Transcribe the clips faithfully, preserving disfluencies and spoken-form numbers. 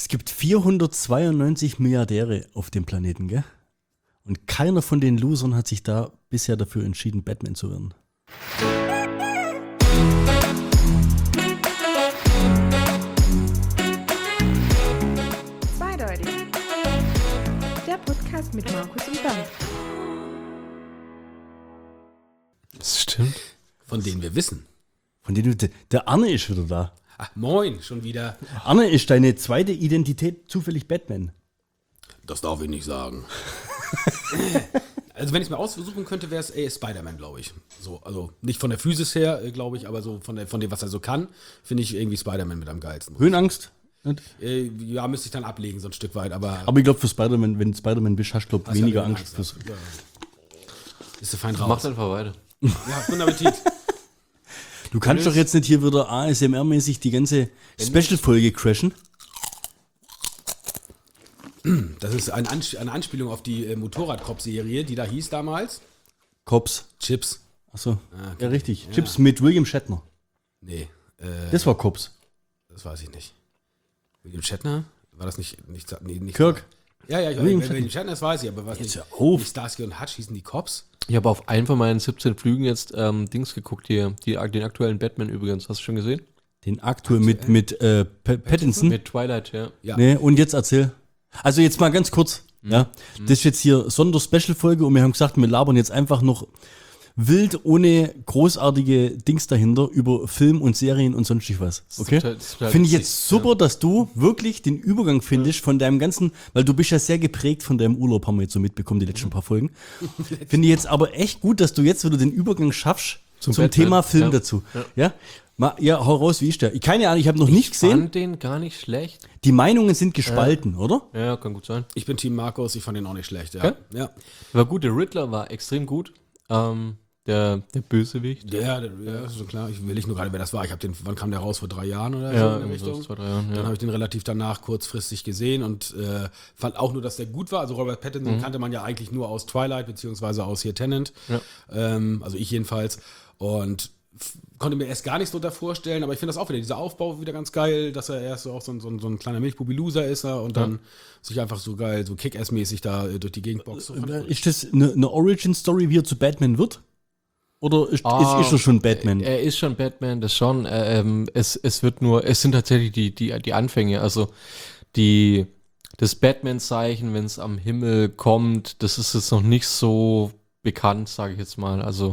gibt vierhundertzweiundneunzig Milliardäre auf dem Planeten, gell? Und keiner von den Losern hat sich da bisher dafür entschieden, Batman zu werden. Zweideutig. Der Podcast mit Markus und Bernd. Das stimmt. Von denen wir wissen. Von denen du, der Arne ist wieder da. Ach, moin, schon wieder. Arne, ist deine zweite Identität zufällig Batman? Das darf ich nicht sagen. Also wenn ich es mir aussuchen könnte, wäre es eh Spider-Man, glaube ich. So, also nicht von der Physis her, äh, glaube ich, aber so von, der, von dem, was er so kann, finde ich irgendwie Spider-Man mit am geilsten. Höhenangst? Nicht? Äh, ja, müsste ich dann ablegen, so ein Stück weit, aber... Aber ich glaube, für Spider-Man, wenn du Spider-Man bist, hast du glaub, hast ja weniger weniger Angst. Angst, Fürs ja. Ist du fein raus. Macht einfach weiter. Ja, guten Appetit. Du kannst doch jetzt nicht hier wieder A S M R-mäßig die ganze Special-Folge crashen. Das ist ein Ans- eine Anspielung auf die äh, Motorrad-Cop-Serie, die da hieß damals. Cops. Chips. Achso, Ah, ja richtig. ja. Chips mit William Shatner. Nee, äh, Das war Cops. das weiß ich nicht. William Shatner? War das nicht... nicht, nee, nicht Kirk. Ja, ja, ich, William William, William Shatner, das weiß ich, aber was Jetzt nicht... hör auf. Nicht Starsky und Hutch hießen die Cops? Ich habe auf einen von meinen siebzehn Flügen jetzt ähm, Dings geguckt hier, die, den aktuellen Batman übrigens. Hast du schon gesehen? Den aktuell mit, mit äh, Pa- Pattinson. Mit Twilight, ja. Ja. Nee, und jetzt erzähl. Also jetzt mal ganz kurz. Ja, das ist jetzt hier Sonder-Special-Folge und wir haben gesagt, wir labern jetzt einfach noch wild, ohne großartige Dings dahinter, über Film und Serien und sonstig was. Okay? total- das ist total Finde ich witzig, jetzt super, dass du wirklich den Übergang findest von deinem ganzen, weil du bist ja sehr geprägt von deinem Urlaub, haben wir jetzt so mitbekommen, die letzten paar Folgen. Finde ich jetzt aber echt gut, dass du jetzt wieder den Übergang schaffst zum, Zum Batman, Thema Film ja. dazu. Ja? Mal, ja, hau raus, wie ist der? Keine Ahnung, ich habe noch nicht gesehen. Fand den gar nicht schlecht. Die Meinungen sind gespalten, oder? Ja, kann gut sein. Ich bin Team Markus, ich fand den auch nicht schlecht. Ja, Okay. ja. War gut, der Riddler war extrem gut. Ähm, der, der Bösewicht. Der, der, ja, ist so klar. Ich will nicht nur gerade, wer das war. Ich habe den, wann kam der raus? Vor drei Jahren oder Ja, so in der irgendwie so Richtung? zwei, drei Jahren, ja. Dann habe ich den relativ danach kurzfristig gesehen und äh, fand auch nur, dass der gut war. Also Robert Pattinson Mhm. kannte man ja eigentlich nur aus Twilight, beziehungsweise aus hier Tenant. Ja. Ähm, also ich jedenfalls. Und f- konnte mir erst gar nicht so da vorstellen, aber ich finde das auch wieder, dieser Aufbau wieder ganz geil, dass er erst so auch so ein, so ein, so ein kleiner Milchbubi-Loser ist er und dann sich einfach so geil, so Kick-Ass-mäßig da äh, durch die Gegend boxt. So fand ich gut. Ist das eine, eine Origin-Story, wie er zu Batman wird? Oder ist, Ah, ist, ist er schon Batman? Er ist schon Batman, das schon. Äh, Ähm, es, es wird nur, es sind tatsächlich die, die, die Anfänge. Also die, das Batman-Zeichen, wenn es am Himmel kommt, das ist jetzt noch nicht so bekannt, sage ich jetzt mal. Also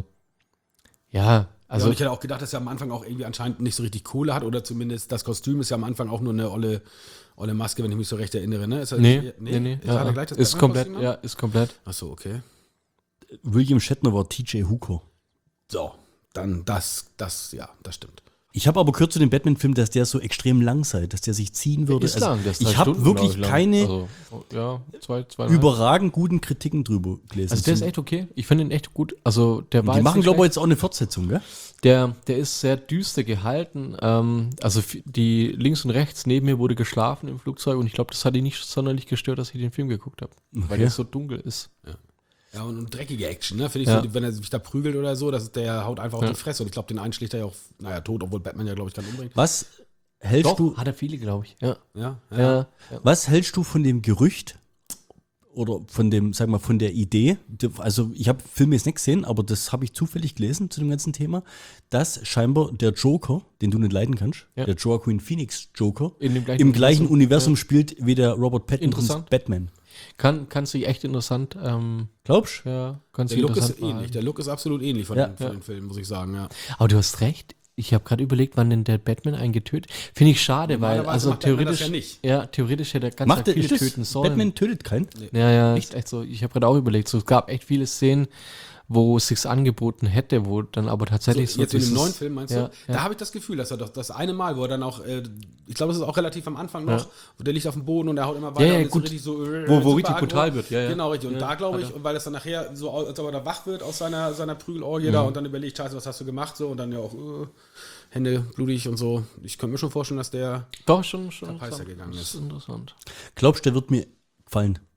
ja, Also also ich hätte auch gedacht, dass er am Anfang auch irgendwie anscheinend nicht so richtig Kohle hat oder zumindest das Kostüm ist ja am Anfang auch nur eine olle, olle Maske, wenn ich mich so recht erinnere. Ne? Ist er, nee, nee, nee, Ist, ja, hat er gleich das ist komplett, Batman-Kostüm ja, ist komplett. an? Achso, okay. William Shatner war T J Hooker. So, dann das, das, ja, das stimmt. Ich habe aber gehört zu dem Batman-Film, dass der so extrem lang sei, dass der sich ziehen würde. Ist lang, der ist drei ich habe Stunden, wirklich glaub ich, lang. keine Also, ja, zwei, zwei, überragend guten Kritiken drüber gelesen. Also der ist echt okay. Ich finde ihn echt gut. Also der war Die jetzt machen, nicht glaube ich, schlecht. jetzt auch eine Fortsetzung, gell? Der, der ist sehr düster gehalten. Ähm, also f- die links und rechts neben mir wurde geschlafen im Flugzeug und ich glaube, das hat ihn nicht sonderlich gestört, dass ich den Film geguckt habe. Weil der so dunkel ist. Ja, und, und dreckige Action, ne? Finde ich Ja. so, wenn er sich da prügelt oder so, das, der haut einfach auf Ja. die Fresse. Und ich glaube, den einen schlägt er ja auch, naja, tot, obwohl Batman ja, glaube ich, kann umbringen. Was hältst Doch, du, hat er viele, glaube ich. Ja. Ja, ja. Ja. ja. was hältst du von dem Gerücht oder von dem, sag mal, von der Idee? Also ich habe Filme jetzt nicht gesehen, aber das habe ich zufällig gelesen zu dem ganzen Thema, dass scheinbar der Joker, den du nicht leiden kannst, Ja. der Joaquin Phoenix Joker, In dem gleichen im gleichen Universum, Universum spielt wie der Robert Pattinsons Interessant. Batman. Kann, kann sich echt interessant. Ähm, Glaubst du? ja, kann sich Der Look ist interessant ähnlich. verhalten. Der Look ist absolut ähnlich von, Ja. den, von Ja. den Filmen, muss ich sagen, ja. Aber du hast recht. Ich habe gerade überlegt, wann denn der Batman einen getötet. Finde ich schade, weil Normalerweise also macht Batman theoretisch, das ja nicht. ja, theoretisch hätte er ganz Macht der, viele ist das, töten sollen. Batman tötet keinen? Ja, ja, ist echt so. Ich habe gerade auch überlegt, so, es gab echt viele Szenen, wo es sich angeboten hätte, wo dann aber tatsächlich so, Jetzt in dem dieses- neuen Film, meinst ja, du? ja. Da habe ich das Gefühl, dass er doch das eine Mal, wo er dann auch, äh, ich glaube, es ist auch relativ am Anfang noch, Ja. wo der liegt auf dem Boden und er haut immer weiter Ja, ja, und ist gut. richtig so, äh, Wo- wo super richtig aggro. brutal wird, ja, ja. Genau, richtig. Und Ja, da glaube ich, hat er. weil das dann nachher so, aus- als ob er da wach wird aus seiner, seiner Prügelorgie da Mhm. und dann überlegt, scheiße, was hast du gemacht? So und dann ja auch äh, Hände blutig und so. Ich könnte mir schon vorstellen, dass der Doch, schon, schon. Peister interessant. gegangen Das ist. ist interessant. Glaubst du, der wird mir gefallen?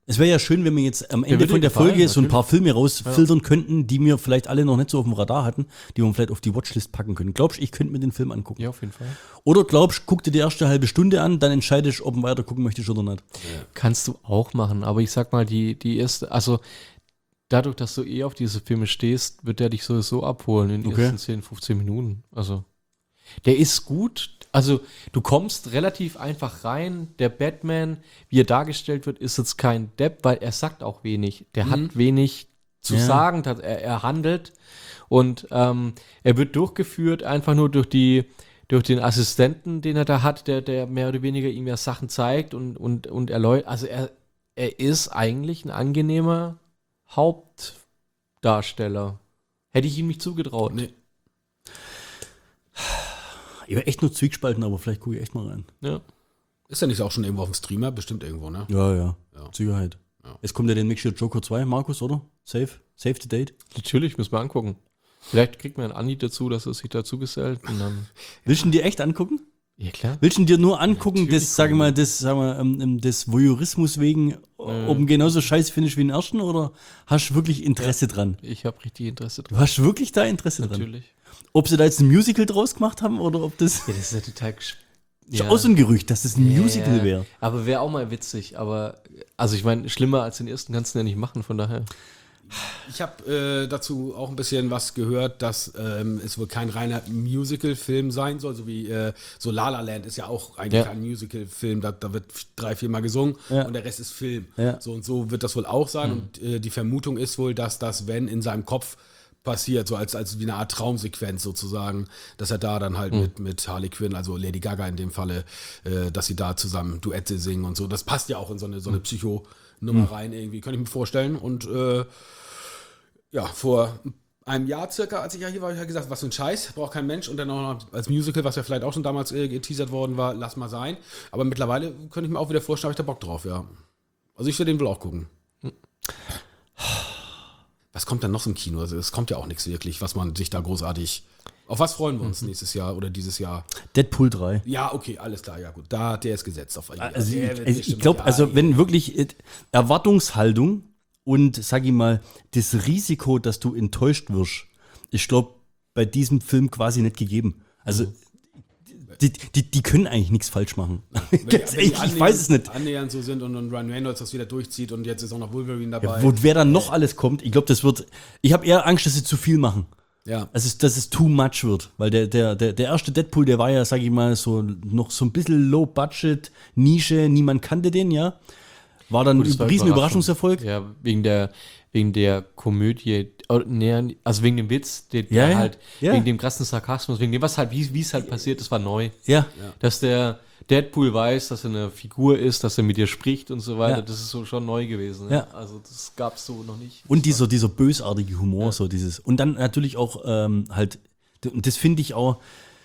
Es wäre ja schön, wenn wir jetzt am Ende würde von der gefallen, Folge so ein natürlich. paar Filme rausfiltern könnten, die wir vielleicht alle noch nicht so auf dem Radar hatten, die wir vielleicht auf die Watchlist packen können. Glaubst du, ich könnte mir den Film angucken? Ja, auf jeden Fall. Oder glaubst du, guck dir die erste halbe Stunde an, dann entscheidest du, ob du weiter gucken möchtest oder nicht. Kannst du auch machen, aber ich sag mal, die, die erste, also dadurch, dass du eh auf diese Filme stehst, wird der dich sowieso abholen in den Okay. ersten zehn, fünfzehn Minuten. Also, der ist gut. Also, du kommst relativ einfach rein. Der Batman, wie er dargestellt wird, ist jetzt kein Depp, weil er sagt auch wenig. Der hat wenig zu Ja. sagen, er, er handelt und ähm, er wird durchgeführt einfach nur durch die durch den Assistenten, den er da hat, der, der mehr oder weniger ihm ja Sachen zeigt und, und, und erläutert. Also er, er ist eigentlich ein angenehmer Hauptdarsteller. Hätte ich ihm nicht zugetraut. Nee. Ich war echt nur zwiegespalten, aber vielleicht gucke ich echt mal rein. Ja. Ist ja nicht auch schon irgendwo auf dem Streamer? Bestimmt irgendwo, ne? Ja, ja, Ja. Sicherheit. Ja. Es kommt ja den nächste Joker zwei, Markus, oder? Safe? Save the date? Natürlich, müssen wir angucken. Vielleicht kriegt man einen Andi dazu, dass er sich dazu gesellt und dann. Willst du ihn dir echt angucken? Ja, klar. Willst du ihn dir nur angucken, Natürlich das, sag mal, das, sag mal, ähm, ähm, des Voyeurismus wegen, ob ihn genauso scheiße findest wie den ersten, oder hast du wirklich Interesse dran? Ich habe richtig Interesse Du dran. hast wirklich da Interesse dran? Natürlich. Ob sie da jetzt ein Musical draus gemacht haben, oder ob das, Ja, das ist ja total gesch- ist auch so ein Gerücht, dass das ein Ja, Musical ja. wäre. Aber wäre auch mal witzig. Aber, also ich meine, schlimmer als den ersten kannst du ja nicht machen, von daher. Ich habe äh, dazu auch ein bisschen was gehört, dass ähm, es wohl kein reiner Musical-Film sein soll, so wie äh, so La La Land ist ja auch eigentlich Ja. ein Musical-Film, da, da wird drei, viermal gesungen Ja. und der Rest ist Film. Ja. So und so wird das wohl auch sein und äh, die Vermutung ist wohl, dass das, wenn in seinem Kopf passiert, so als, als wie eine Art Traumsequenz sozusagen, dass er da dann halt mit, mit Harley Quinn, also Lady Gaga in dem Falle, äh, dass sie da zusammen Duette singen und so. Das passt ja auch in so eine, so eine Psycho-Nummer rein irgendwie, kann ich mir vorstellen. Und äh, ja, vor einem Jahr circa, als ich ja hier war, habe ich ja gesagt, was für ein Scheiß, braucht kein Mensch. Und dann auch noch als Musical, was ja vielleicht auch schon damals äh, geteasert worden war, lass mal sein. Aber mittlerweile könnte ich mir auch wieder vorstellen, habe ich da Bock drauf, ja. Also ich will den wohl auch gucken. Was kommt dann noch so im Kino? Also es kommt ja auch nichts wirklich, was man sich da großartig... Auf was freuen wir uns nächstes Jahr oder dieses Jahr? Deadpool drei. Ja, okay, alles klar, ja gut. Da, der ist gesetzt auf Also der ich, wird also ich bestimmt- glaube, ja, also wenn wirklich äh, Erwartungshaltung und, sag ich mal, das Risiko, dass du enttäuscht wirst, ich glaube, bei diesem Film quasi nicht gegeben. Also die, die, die können eigentlich nichts falsch machen. Wenn die- Ganz wenn die ehrlich, ich weiß es nicht. Annähernd so sind und, und Ryan Reynolds das wieder durchzieht und jetzt ist auch noch Wolverine dabei. Ja, wo, wer dann noch alles kommt, ich glaube, das wird. Ich habe eher Angst, dass sie zu viel machen. Ja. Also, dass es too much wird. Weil der, der, der, der erste Deadpool, der war ja, sag ich mal, so noch so ein bisschen Low Budget, Nische, niemand kannte den, ja. War dann Gut, das ein war riesen Überraschung. Überraschungserfolg. Ja, wegen der, wegen der Komödie, oh, nee, also wegen dem Witz, der, der Ja, ja, halt, ja. wegen dem krassen Sarkasmus, wegen dem, was halt, wie wie es halt passiert, das war neu. Ja. Dass der Deadpool weiß, dass er eine Figur ist, dass er mit dir spricht und so weiter, Ja. das ist so schon neu gewesen. Ne? Ja. Also das gab es so noch nicht. Und dieser, dieser bösartige Humor, so dieses. Und dann natürlich auch ähm, halt, und das finde ich auch,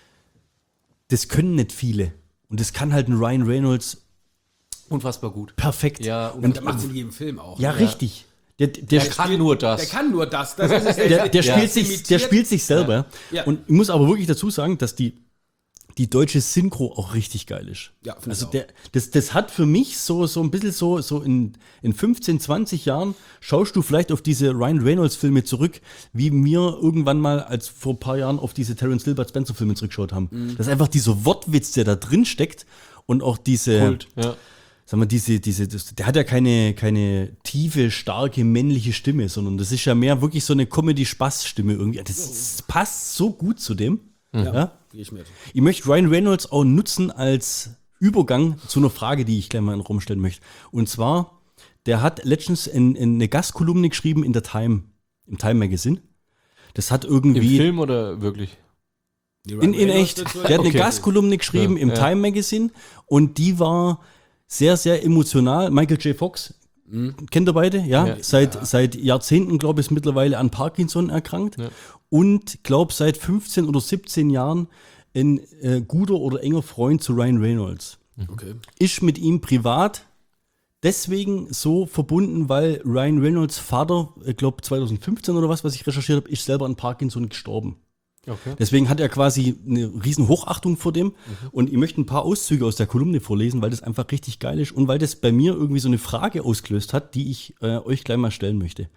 das können nicht viele. Und das kann halt ein Ryan Reynolds Unfassbar gut. perfekt. Ja, Und und der macht es in jedem Film auch. Ja, ne? richtig. Der, der, Der kann nur das. Der kann nur das. das ist es. der, der, Ja. spielt sich, der spielt sich selber. Ja. Und ich muss aber wirklich dazu sagen, dass die, die deutsche Synchro auch richtig geil ist. Ja, finde ich also auch. der, das, das hat für mich so, so ein bisschen so, so in, in fünfzehn, zwanzig Jahren schaust du vielleicht auf diese Ryan Reynolds-Filme zurück, wie wir irgendwann mal als vor ein paar Jahren auf diese Terence Gilbert Spencer-Filme zurückgeschaut haben. Mhm. Das ist einfach dieser Wortwitz, der da drin steckt und auch diese. Kult, ja. Sag mal, diese, diese, das, der hat ja keine, keine tiefe, starke männliche Stimme, sondern das ist ja mehr wirklich so eine Comedy-Spaß-Stimme irgendwie. Das, das passt so gut zu dem. Ja. Gehe ich mit. Ich möchte Ryan Reynolds auch nutzen als Übergang zu einer Frage, die ich gleich mal in den Raum stellen möchte. Und zwar, der hat letztens in, in eine Gastkolumne geschrieben in der Time, im Time Magazine. Das hat Im irgendwie. Film oder wirklich? Die In, Ryan in Reynolds echt. wird so- Der hat eine Okay. Gastkolumne geschrieben Ja, im ja. Time Magazine und die war sehr, sehr emotional. Michael J. Fox, kennt ihr beide? Ja. Ja. Seit, seit Jahrzehnten, glaube ich, ist mittlerweile an Parkinson erkrankt. Ja. Und, glaube seit fünfzehn oder siebzehn Jahren ein äh, guter oder enger Freund zu Ryan Reynolds. Okay. Ist mit ihm privat deswegen so verbunden, weil Ryan Reynolds Vater, ich glaube zwanzig fünfzehn oder was, was ich recherchiert habe, ist selber an Parkinson gestorben. Okay. Deswegen hat er quasi eine riesen Hochachtung vor dem. Mhm. Und ich möchte ein paar Auszüge aus der Kolumne vorlesen, weil das einfach richtig geil ist und weil das bei mir irgendwie so eine Frage ausgelöst hat, die ich äh, euch gleich mal stellen möchte.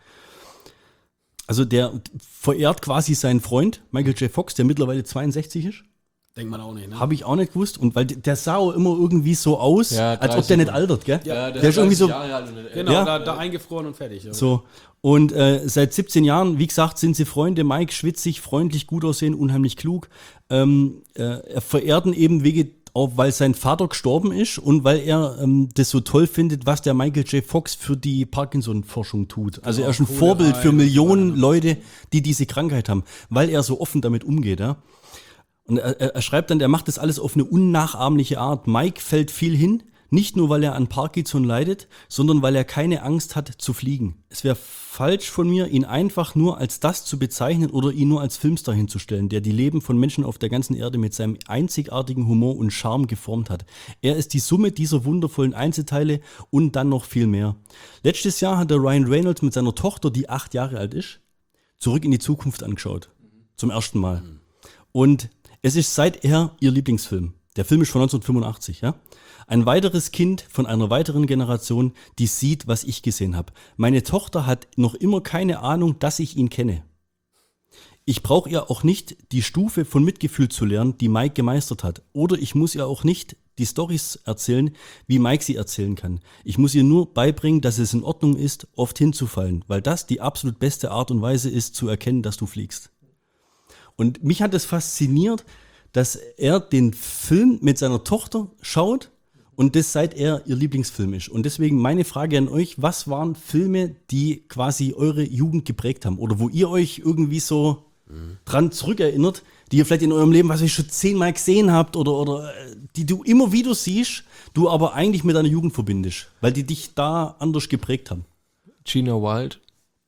Also der verehrt quasi seinen Freund, Michael J. Fox, der mittlerweile zweiundsechzig ist. Denkt man auch nicht, ne? Habe ich auch nicht gewusst. Und weil der sah auch immer irgendwie so aus, Ja, als ob der nicht altert, gell? Ja, der ist irgendwie so. Genau, Ja. da, da eingefroren und fertig. Ja. So. Und äh, seit siebzehn Jahren, wie gesagt, sind sie Freunde. Mike schwitzig, freundlich, gut aussehen, unheimlich klug. Ähm, äh, er verehrt ihn eben wegen, auch weil sein Vater gestorben ist und weil er ähm, das so toll findet, was der Michael J. Fox für die Parkinson-Forschung tut. Also er ist ein Kohle Vorbild rein, für Millionen rein. Leute, die diese Krankheit haben, weil er so offen damit umgeht. Ja? Und er, er schreibt dann, er macht das alles auf eine unnachahmliche Art. Mike fällt viel hin, nicht nur, weil er an Parkinson leidet, sondern weil er keine Angst hat zu fliegen. Es wäre falsch von mir, ihn einfach nur als das zu bezeichnen oder ihn nur als Filmstar hinzustellen, der die Leben von Menschen auf der ganzen Erde mit seinem einzigartigen Humor und Charme geformt hat. Er ist die Summe dieser wundervollen Einzelteile und dann noch viel mehr. Letztes Jahr hat der Ryan Reynolds mit seiner Tochter, die acht Jahre alt ist, Zurück in die Zukunft angeschaut. Zum ersten Mal. Und es ist seither ihr Lieblingsfilm. Der Film ist von neunzehnhundertfünfundachtzig, ja. Ein weiteres Kind von einer weiteren Generation, die sieht, was ich gesehen habe. Meine Tochter hat noch immer keine Ahnung, dass ich ihn kenne. Ich brauche ihr auch nicht die Stufe von Mitgefühl zu lernen, die Mike gemeistert hat. Oder ich muss ihr auch nicht die Storys erzählen, wie Mike sie erzählen kann. Ich muss ihr nur beibringen, dass es in Ordnung ist, oft hinzufallen, weil das die absolut beste Art und Weise ist, zu erkennen, dass du fliegst. Und mich hat es fasziniert, dass er den Film mit seiner Tochter schaut und das seit er ihr Lieblingsfilm ist. Und deswegen meine Frage an euch, was waren Filme, die quasi eure Jugend geprägt haben oder wo ihr euch irgendwie so mhm. dran zurückerinnert, die ihr vielleicht in eurem Leben, was ihr schon zehnmal gesehen habt oder, oder die du immer wieder siehst, du aber eigentlich mit deiner Jugend verbindest, weil die dich da anders geprägt haben. Gina Wild.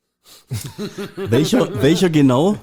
welcher, welcher genau?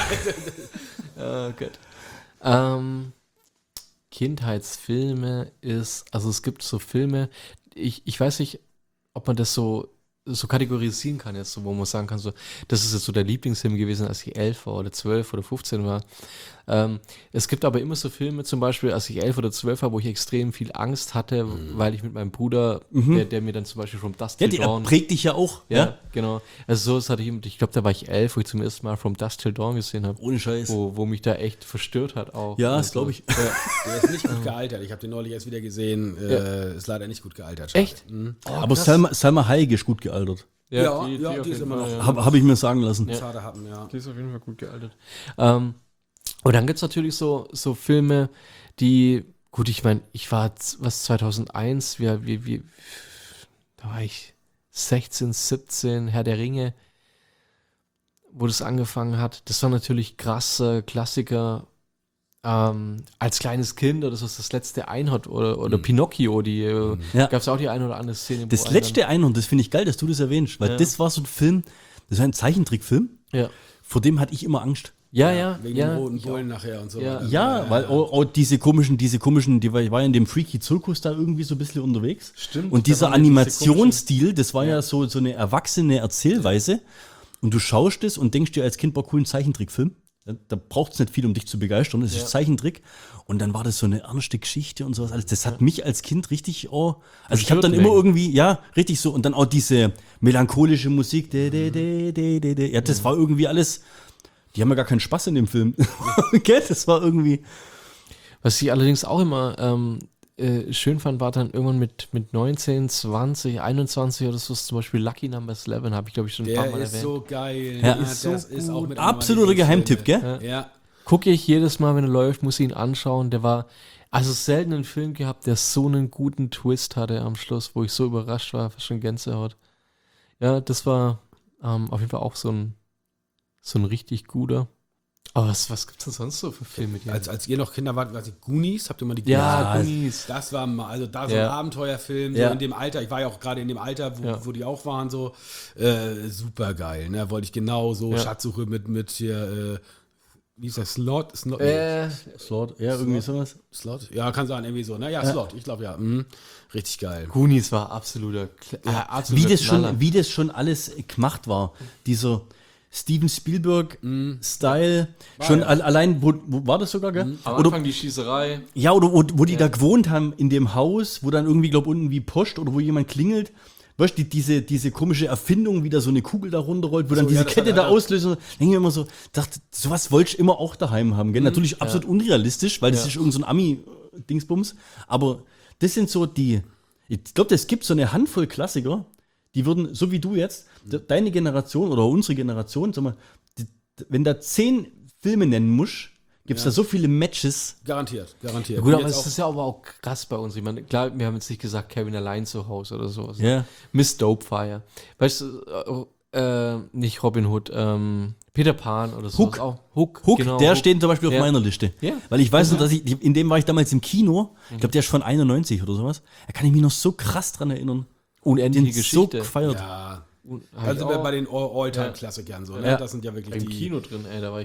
Oh Gott. Ähm, Kindheitsfilme ist, also es gibt so Filme, ich, ich weiß nicht, ob man das so, so kategorisieren kann jetzt, so, wo man sagen kann, so, das ist jetzt so der Lieblingsfilm gewesen, als ich elf war oder zwölf oder fünfzehn war. Ähm, es gibt aber immer so Filme, zum Beispiel, als ich elf oder zwölf war, wo ich extrem viel Angst hatte, mhm. weil ich mit meinem Bruder, mhm. der, der mir dann zum Beispiel From Dusk ja, Till Dawn... Ja, prägt dich ja auch. Ja, ja? genau. Also so das hatte ich, ich glaube, da war ich elf, wo ich zum ersten Mal From Dusk Till Dawn gesehen habe. Ohne Scheiß. Wo, wo mich da echt verstört hat auch. Ja, das glaube ich. Ja. Der ist nicht gut gealtert. Ich habe den neulich erst wieder gesehen. Äh, ja. Ist leider nicht gut gealtert. Schade. Echt? Mhm. Oh, aber Salma, Salma Hayek ist gut gealtert. Ja, ja, die, ja, die, die ist immer noch. Ja. Habe hab ich mir sagen lassen. Ja. Schade hatten, ja. Die ist auf jeden Fall gut gealtert. Ähm, und dann gibt es natürlich so, so Filme, die, gut, ich meine, ich war, was, zweitausendeins, wir, wir, wir, da war ich sechzehn, siebzehn, Herr der Ringe, wo das angefangen hat. Das war natürlich krasse Klassiker. Ähm, als kleines Kind oder so ist das letzte Einhorn oder, oder mhm. Pinocchio, die mhm. ja. gab es auch die eine oder andere Szene. Das letzte Einhorn, das finde ich geil, dass du das erwähnst, weil ja. das war so ein Film, das war ein Zeichentrickfilm, ja. vor dem hatte ich immer Angst. Ja, ja. Wegen ja, den roten Bullen nachher und so. Ja, ja, ja weil auch, auch diese komischen, diese komischen, die war, ich war ja in dem Freaky Zirkus da irgendwie so ein bisschen unterwegs. Stimmt. Und dieser Animationsstil, das war ja, ja so, so eine erwachsene Erzählweise. Und du schaust es und denkst dir als Kind, boah, cool, ein Zeichentrickfilm. Da, da braucht es nicht viel, um dich zu begeistern. Das ja. ist Zeichentrick. Und dann war das so eine ernste Geschichte und sowas alles. Das hat ja. mich als Kind richtig, oh, also ich habe dann immer irgendwie, ja, richtig so. Und dann auch diese melancholische Musik. De, de, de, de, de, de. Ja, das mhm. war irgendwie alles. Die haben ja gar keinen Spaß in dem Film. Okay, das war irgendwie. Was ich allerdings auch immer ähm, äh, schön fand, war dann irgendwann mit, mit neunzehn, zwanzig, einundzwanzig oder so, zum Beispiel Lucky Number eleven, habe ich glaube ich schon ein der paar Mal erwähnt. Der ist so geil. Ja, ja ist das so ist auch mit absoluter Geheimtipp, gell? Ja. ja. Gucke ich jedes Mal, wenn er läuft, muss ich ihn anschauen. Der war, also selten einen Film gehabt, der so einen guten Twist hatte am Schluss, wo ich so überrascht war, fast schon Gänsehaut. Ja, das war ähm, auf jeden Fall auch so ein So ein richtig guter. Aber was, was gibt es denn sonst so für Filme? Die als, als ihr noch Kinder wart, weiß ich, Goonies, habt ihr mal die Goonies? Ja, Goonies. Das war mal, also da so ja. ein Abenteuerfilm, ja. so in dem Alter, ich war ja auch gerade in dem Alter, wo, ja. wo die auch waren, so äh, super geil, ne? Wollte ich genau so, ja. Schatzsuche mit, mit hier, äh, wie ist das, Slot? Slot, äh, Slot, ja, irgendwie sowas. Slot? Ja, kann sein, irgendwie so, ne? Ja, Slot, ich glaube ja. Mhm. Richtig geil. Goonies war absoluter, äh, absoluter wie das Knaller. schon, wie das schon alles gemacht war. Dieser Steven Spielberg-Style. Schon ja. al- allein, wo, wo war das sogar, gell? Am Oder, Anfang die Schießerei. ja, oder wo, wo die da gewohnt haben in dem Haus, wo dann irgendwie, glaub unten wie Post oder wo jemand klingelt. Weißt du, die, diese, diese komische Erfindung, wie da so eine Kugel da runterrollt, wo dann So, diese ja, das Kette hat da er- auslöst. Denke ich mir immer so, dachte, sowas wollte ich immer auch daheim haben. Gell? Natürlich absolut unrealistisch, weil das Ja. ist irgend so ein Ami-Dingsbums. Aber das sind so die, ich glaube, es gibt so eine Handvoll Klassiker, die würden, so wie du jetzt, de, deine Generation oder unsere Generation, sag mal, die, wenn da zehn Filme nennen musst, gibt es da so viele Matches. Garantiert, garantiert. Gut, Und aber jetzt es ist ja aber auch krass bei uns. Ich meine, klar, wir haben jetzt nicht gesagt, Kevin allein zu Hause oder sowas. Ja. Miss Dopefire. Weißt du, äh, äh, nicht Robin Hood, ähm, Peter Pan oder so. Hook. Auch. Hook, Hook, genau, der Hook. steht zum Beispiel auf Ja. meiner Liste. Ja. Weil ich weiß noch, dass ich, in dem war ich damals im Kino. Ich glaube, der ist von einundneunzig oder sowas. Da kann ich mich noch so krass dran erinnern. Unendliche Den so Geschichte. gefeiert. Ja, Und da halt sind wir auch bei den All- All-Time-Klassikern so. Ne? Ja. Das sind ja wirklich im die. Kino drin, ey, da war ich,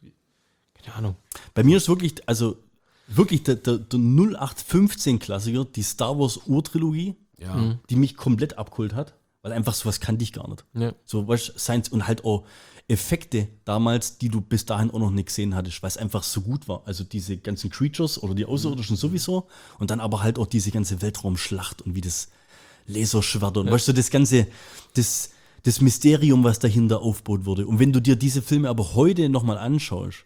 keine Ahnung. Bei mir ist wirklich, also wirklich der, der, der null acht fünfzehn Klassiker, die Star Wars Urtrilogie, Ja. die mich komplett abgeholt hat. Weil einfach sowas kannte ich gar nicht. Ja. So, weißt du, Science und halt auch Effekte damals, die du bis dahin auch noch nicht gesehen hattest, weil es einfach so gut war. Also diese ganzen Creatures oder die Außerirdischen sowieso und dann aber halt auch diese ganze Weltraumschlacht und wie das Laserschwerter und weißt du, das ganze, das, das Mysterium, was dahinter aufgebaut wurde. Und wenn du dir diese Filme aber heute nochmal anschaust,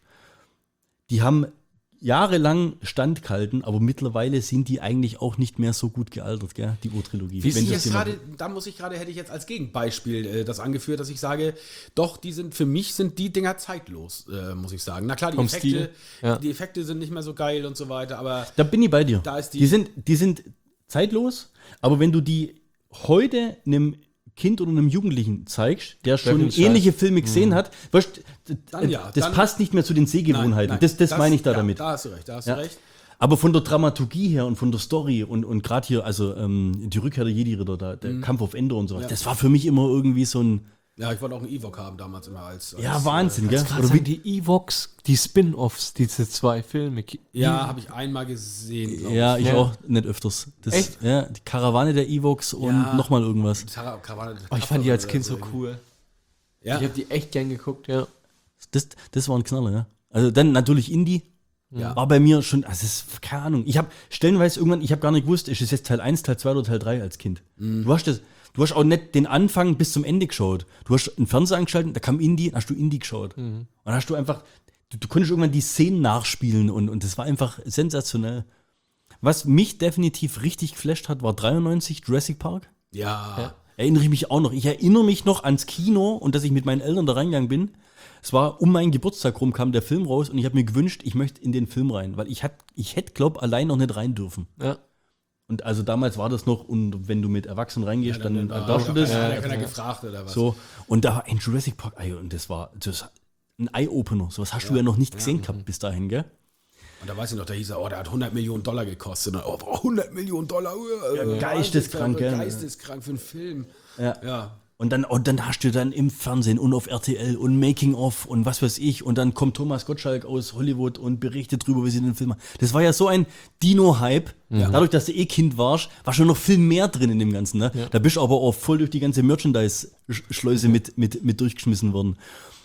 die haben jahrelang standgehalten, aber mittlerweile sind die eigentlich auch nicht mehr so gut gealtert, gell? Die Urtrilogie. Wie Wenn ich du jetzt sie noch- gerade, da muss ich gerade, hätte ich jetzt als Gegenbeispiel äh, das angeführt, dass ich sage, doch, die sind, für mich sind die Dinger zeitlos, äh, muss ich sagen. Na klar, die Vom Effekte, Stil, ja. die Effekte sind nicht mehr so geil und so weiter, aber Da bin ich bei dir. Da ist die- die, sind, die sind zeitlos, aber wenn du die heute einem Kind oder einem Jugendlichen zeigst, der schon find's ähnliche Filme gesehen hat, weißt, d- Dann äh, ja, das dann- passt nicht mehr zu den Sehgewohnheiten. Nein, nein, das das meine ich da ja, damit. Da hast du recht, da hast Ja. du recht. Aber von der Dramaturgie her und von der Story und, und gerade hier, also ähm, die Rückkehr der Jedi-Ritter, da, der Kampf auf Endor und so, Mhm. Ja. das war für mich immer irgendwie so ein, Ja, ich wollte auch einen Ewok haben damals immer als. als ja, Wahnsinn, äh, gell? Oder Oder wie wie, die Evox, die Spin-Offs, diese zwei Filme. Ja, habe ich einmal gesehen, glaube ja, ich Ja. auch nicht öfters. Das, Echt? Ja, die Karawane der Evox und Ja. nochmal irgendwas. Tara- Karawane des Oh, ich fand die als Kaffers Kind oder so cool. Ja, Ich habe die echt gern geguckt, ja. Das, das war ein Knaller, ja. Also dann natürlich Indie. Ja. War bei mir schon, also es ist, keine Ahnung. Ich habe stellenweise irgendwann, ich habe gar nicht gewusst, ist es jetzt Teil eins, Teil zwei oder Teil drei als Kind. Du hast das, du hast auch nicht den Anfang bis zum Ende geschaut. Du hast einen Fernseher angeschaltet, da kam Indie, dann hast du Indie geschaut. Und dann hast du einfach, du, du konntest irgendwann die Szenen nachspielen und, und das war einfach sensationell. Was mich definitiv richtig geflasht hat, war dreiundneunzig Jurassic Park. ja. Erinnere ich mich auch noch. Ich erinnere mich noch ans Kino und dass ich mit meinen Eltern da reingegangen bin. Es war um meinen Geburtstag rum, kam der Film raus und ich habe mir gewünscht, ich möchte in den Film rein, weil ich, hat, ich hätte, glaube allein noch nicht rein dürfen. Ja. Und also damals war das noch, und wenn du mit Erwachsenen reingehst, dann, war- darfst du das. Ja, Ja, ja, keiner ja. gefragt oder was. So. Und da war ein Jurassic Park, ey, und das war das, ein Eye-Opener. Sowas hast du ja noch nicht gesehen gehabt bis dahin, gell? Und da weiß ich noch, da hieß er, oh, der hat hundert Millionen Dollar gekostet. Und, oh, hundert Millionen Dollar. Uh, Ja, geisteskrank, gell? Geisteskrank für einen Film. Ja. Ja. Und dann, und dann hast du dann im Fernsehen und auf R T L und Making-of und was weiß ich. Und dann kommt Thomas Gottschalk aus Hollywood und berichtet drüber, wie sie den Film machen. Das war ja so ein Dino-Hype. Dadurch, dass du eh Kind warst, war schon noch viel mehr drin in dem Ganzen. Ne? Da bist du aber auch voll durch die ganze Merchandise-Schleuse mit, mit, mit durchgeschmissen worden.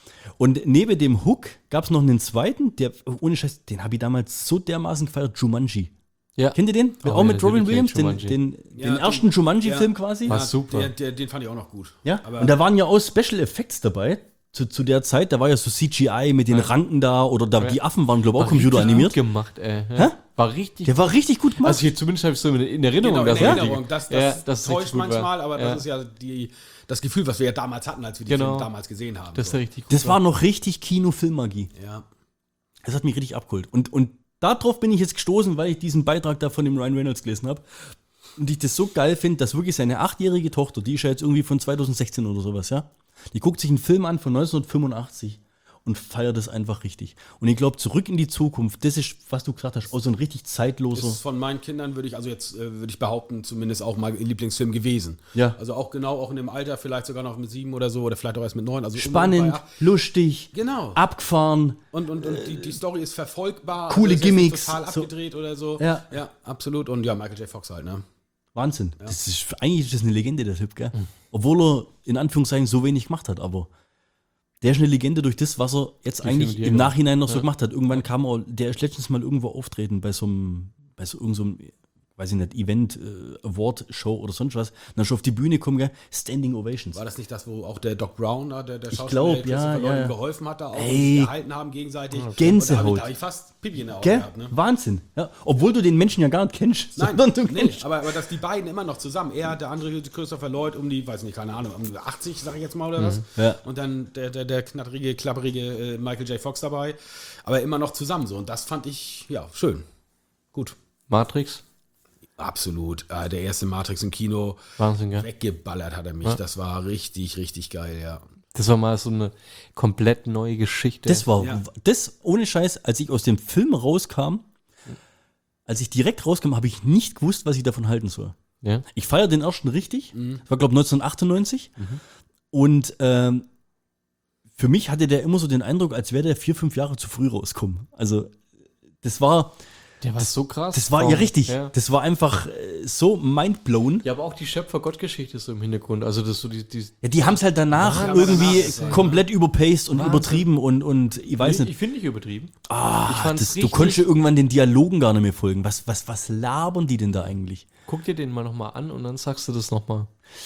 Und neben dem Hook gab es noch einen zweiten, der, ohne Scheiß, den habe ich damals so dermaßen gefeiert, Jumanji. Ja. Kennt ihr den? Oh, auch mit ja, Robin natürlich Williams, den, Jumanji. den, Ja, den ersten Jumanji-Film ja. quasi. War Ja, super. Der, der, den fand ich auch noch gut. Ja, Aber und da waren ja auch Special Effects dabei. Zu, zu der Zeit, da war ja so C G I mit den Ranken da oder da, die Affen waren, glaube ich, auch War richtig computeranimiert. gut gemacht, ey. Ja. Hä? War richtig Der war richtig gut gemacht. Also hier zumindest habe ich so in Erinnerung, genau, in dass er Erinnerung. richtig- Das, das, ja, das ist täuscht richtig gut manchmal, war. aber ja. das ist ja die, das Gefühl, was wir ja damals hatten, als wir die Genau. Filme damals gesehen haben. Das ist so. richtig gut. das war noch richtig Kino-Filmmagie. Ja. Das hat mich richtig abgeholt. Und, und darauf bin ich jetzt gestoßen, weil ich diesen Beitrag da von dem Ryan Reynolds gelesen habe. Und ich das so geil finde, dass wirklich seine achtjährige Tochter, die ist ja jetzt irgendwie von zweitausendsechzehn oder sowas, ja, die guckt sich einen Film an von neunzehnhundertfünfundachtzig und feiert das einfach richtig. Und ich glaube, zurück in die Zukunft, das ist, was du gesagt hast, auch so ein richtig zeitloser. Ist von meinen Kindern, würde ich, also jetzt äh, würde ich behaupten, zumindest auch mal ein Lieblingsfilm gewesen. Ja. Also auch genau, auch in dem Alter, vielleicht sogar noch mit sieben oder so, oder vielleicht auch erst mit neun. Also Spannend, bei- lustig, Genau. abgefahren. Und, und, und die, die Story ist verfolgbar. Coole ist jetzt nicht Gimmicks, Total so. abgedreht oder so. Ja. Ja, absolut. Und ja, Michael J. Fox halt, ne? Wahnsinn. Das ist, eigentlich ist das eine Legende, der Typ, gell? Obwohl er in Anführungszeichen so wenig gemacht hat, aber der ist eine Legende durch das, was er jetzt Die eigentlich Filme, die im er Nachhinein noch so ja. gemacht hat. Irgendwann kam er, der ist letztens mal irgendwo auftreten bei so einem, bei so irgendeinem, weiß ich nicht, Event, äh, Award-Show oder sonst was. Dann schon auf die Bühne kommen, gell? Standing Ovations. War das nicht das, wo auch der Doc Brown, da, der, der Ich Schauspieler, glaub, der Christopher ja, Lloyd, ja, ja. geholfen hat, da auch Ey. und sich gehalten haben gegenseitig. Gänsehaut. Und Da habe ich, da hab ich fast Pipi in der Augen Gell? gehabt. Ne? Wahnsinn. Ja? Obwohl du den Menschen ja gar nicht kennst. Nein, sondern du nee, kennst. aber, aber dass die beiden immer noch zusammen, er, der andere Christopher Lloyd, um die, weiß nicht, keine Ahnung, um die achtzig, sag ich jetzt mal, oder was? Ja. Und dann der, der, der knatterige, klapperige äh, Michael J. Fox dabei, aber immer noch zusammen so. Und das fand ich, ja, schön. Gut. Matrix? Absolut. Äh, der erste Matrix im Kino, Wahnsinn, ja. weggeballert hat er mich. Ja. Das war richtig, richtig geil, ja. Das war mal so eine komplett neue Geschichte. Das war, Ja. das ohne Scheiß, als ich aus dem Film rauskam, als ich direkt rauskam, habe ich nicht gewusst, was ich davon halten soll. Ja. Ich feiere den ersten richtig. Mhm. Das war, glaube ich, neunzehnhundertachtundneunzig. Und ähm, für mich hatte der immer so den Eindruck, als wäre der vier, fünf Jahre zu früh rausgekommen. Also, das war, Der war so krass. das war ja Vom- richtig. Ja. Das war einfach äh, so mindblown. ja, aber auch die Schöpfer-Gott-Geschichte so im Hintergrund. Also, das so die. die Ja, die haben es halt danach Wahnsinn. irgendwie Danach, ja. komplett überpaced und Wahnsinn. übertrieben und, und ich weiß ich nicht. ich finde nicht übertrieben. Ah, ich fand's das, du richtig- konntest ja irgendwann den Dialogen gar nicht mehr folgen. Was, was, was labern die denn da eigentlich? Guck dir den mal nochmal an und dann sagst du das nochmal.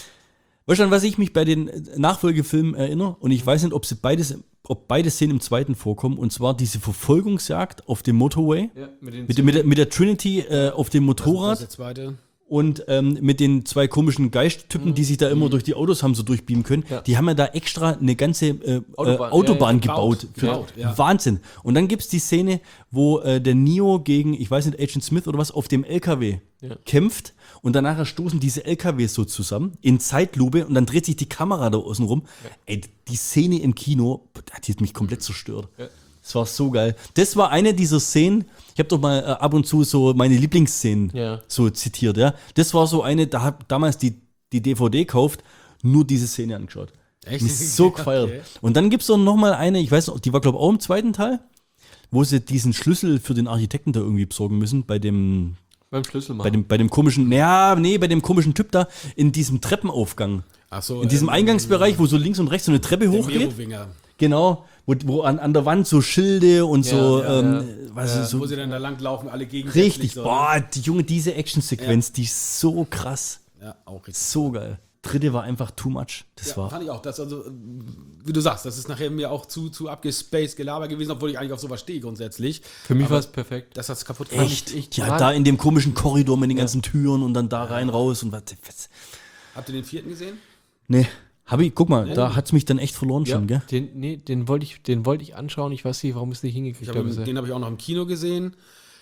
Weißt du, an was ich mich bei den Nachfolgefilmen erinnere? Und ich weiß nicht, ob sie beides, ob beide Szenen im zweiten vorkommen. Und zwar diese Verfolgungsjagd auf dem Motorway. Ja, mit den Mit, der- mit, der, mit der Trinity äh, auf dem Das ist Motorrad der zweite. und ähm, mit den zwei komischen Geisttypen, die sich da immer durch die Autos haben so durchbeamen können. Ja. Die haben ja da extra eine ganze äh, Autobahn, Autobahn, ja, Autobahn ja, gebaut. gebaut, Für, gebaut, ja. Wahnsinn. Und dann gibt es die Szene, wo äh, der Neo gegen, ich weiß nicht, Agent Smith oder was, auf dem L K W Ja. kämpft und danach stoßen diese L K Ws so zusammen in Zeitlupe und dann dreht sich die Kamera da außen rum. Ey, die Szene im Kino, die hat mich komplett zerstört. Ja. Das war so geil. Das war eine dieser Szenen, ich habe doch mal äh, ab und zu so meine Lieblingsszenen Ja. so zitiert, ja. Das war so eine, da hab damals die, die D V D gekauft, nur diese Szene angeschaut. Echt? Mich so gefeiert. Okay. Und dann gibt es noch mal eine, ich weiß noch, die war glaube ich auch im zweiten Teil, wo sie diesen Schlüssel für den Architekten da irgendwie besorgen müssen, bei dem, Beim Schlüssel bei dem, bei dem komischen, ja, nee, bei dem komischen Typ da, in diesem Treppenaufgang. Ach so, In diesem ähm, Eingangsbereich, wo so links und rechts so eine Treppe der hochgeht. Merowinger. Genau, wo, wo an, an der Wand so Schilde und so, ja, ähm, ja. was Äh, ist so wo sie dann da langlaufen, alle gegenseitig. richtig, so, boah, die Junge, diese Actionsequenz, die ist so krass, Ja, auch richtig. so geil. Dritte war einfach too much. Das Ja, war. fand ich auch. Das also, äh, wie du sagst, das ist nachher mir auch zu, zu abgespaced Gelaber gewesen, obwohl ich eigentlich auf sowas stehe grundsätzlich. Für mich Aber war es perfekt. Das hat's kaputt gemacht. Echt? ich- ja, Mann. da in dem komischen Korridor mit den ganzen Türen und dann da rein, raus und was. was. Habt ihr den vierten gesehen? Nee, hab ich, guck mal, da hat's mich dann echt verloren Ja, schon, gell? den, nee, den wollte ich, den wollte ich anschauen. Ich weiß nicht, warum ich es nicht hingekriegt Ich habe. hab, bisher. den habe ich auch noch im Kino gesehen.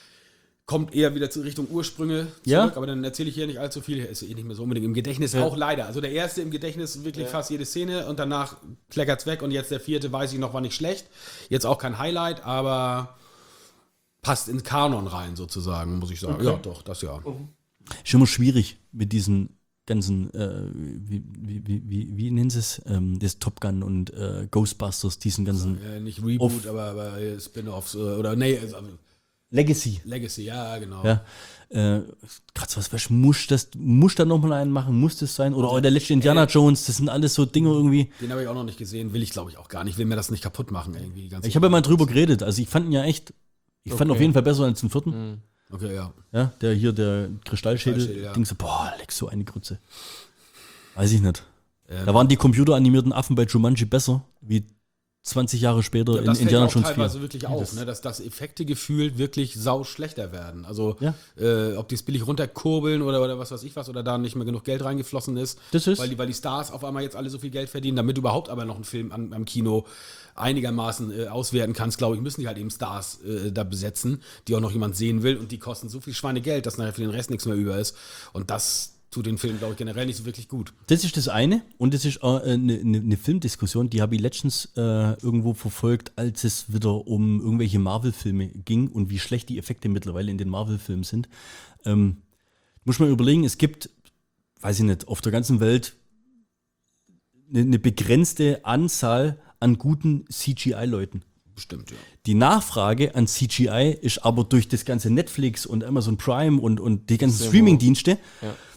Kommt eher wieder zu Richtung Ursprünge zurück, Ja. aber dann erzähle ich hier nicht allzu viel. Ist eh nicht mehr so unbedingt im Gedächtnis, auch leider. Also der erste im Gedächtnis wirklich fast jede Szene und danach kleckert's weg und jetzt der vierte, weiß ich noch, war nicht schlecht. Jetzt auch kein Highlight, aber passt ins Kanon rein sozusagen, muss ich sagen. Ja, doch, das ja. Ist immer schwierig mit diesen ganzen, äh, wie, wie, wie, wie, wie nennen sie es? Ähm, das Top Gun und äh, Ghostbusters, diesen ganzen Äh, nicht Reboot, Auf- aber, aber äh, Spin-Offs äh, oder nee, also, Legacy. Legacy, ja, genau. Ja. Äh, Gerade was, was muss das, muss da nochmal einen machen, muss das sein? Oder auch der letzte Indiana Jones, das sind alles so Dinge irgendwie. Den habe ich auch noch nicht gesehen, will ich glaube ich auch gar nicht. Will mir das nicht kaputt machen irgendwie. Die ganze Ich habe ja mal drüber geredet, also ich fand ihn ja echt, ich fand Okay. auf jeden Fall besser als den vierten. Okay, ja. Ja, der hier, der Kristallschädel, Kristallschädel, ja. Ding so, boah, leck, so eine Grütze. Weiß ich nicht. Da waren die computeranimierten Affen bei Jumanji besser, wie zwanzig Jahre später in Das fällt Indiana auch Jones vier. teilweise wirklich auf, ne, dass das Effekte gefühlt wirklich sau schlechter werden. Also Ja. äh, ob die es billig runterkurbeln oder, oder was weiß ich was oder da nicht mehr genug Geld reingeflossen ist. Das ist- Weil die, weil die Stars auf einmal jetzt alle so viel Geld verdienen, damit du überhaupt aber noch einen Film am, am Kino einigermaßen äh, auswerten kannst, glaube ich, müssen die halt eben Stars äh, da besetzen, die auch noch jemand sehen will und die kosten so viel Schweinegeld, dass nachher für den Rest nichts mehr über ist. Und das tut den Film, glaube ich, generell nicht so wirklich gut. Das ist das eine und das ist eine äh, ne, ne, ne Filmdiskussion, die habe ich letztens äh, irgendwo verfolgt, als es wieder um irgendwelche Marvel-Filme ging und wie schlecht die Effekte mittlerweile in den Marvel-Filmen sind. Ähm, muss man überlegen, es gibt, weiß ich nicht, auf der ganzen Welt eine ne begrenzte Anzahl an guten C G I-Leuten. Bestimmt, ja. Die Nachfrage an C G I ist aber durch das ganze Netflix und Amazon Prime und, und die ganzen Sehr Streaming-Dienste Ja.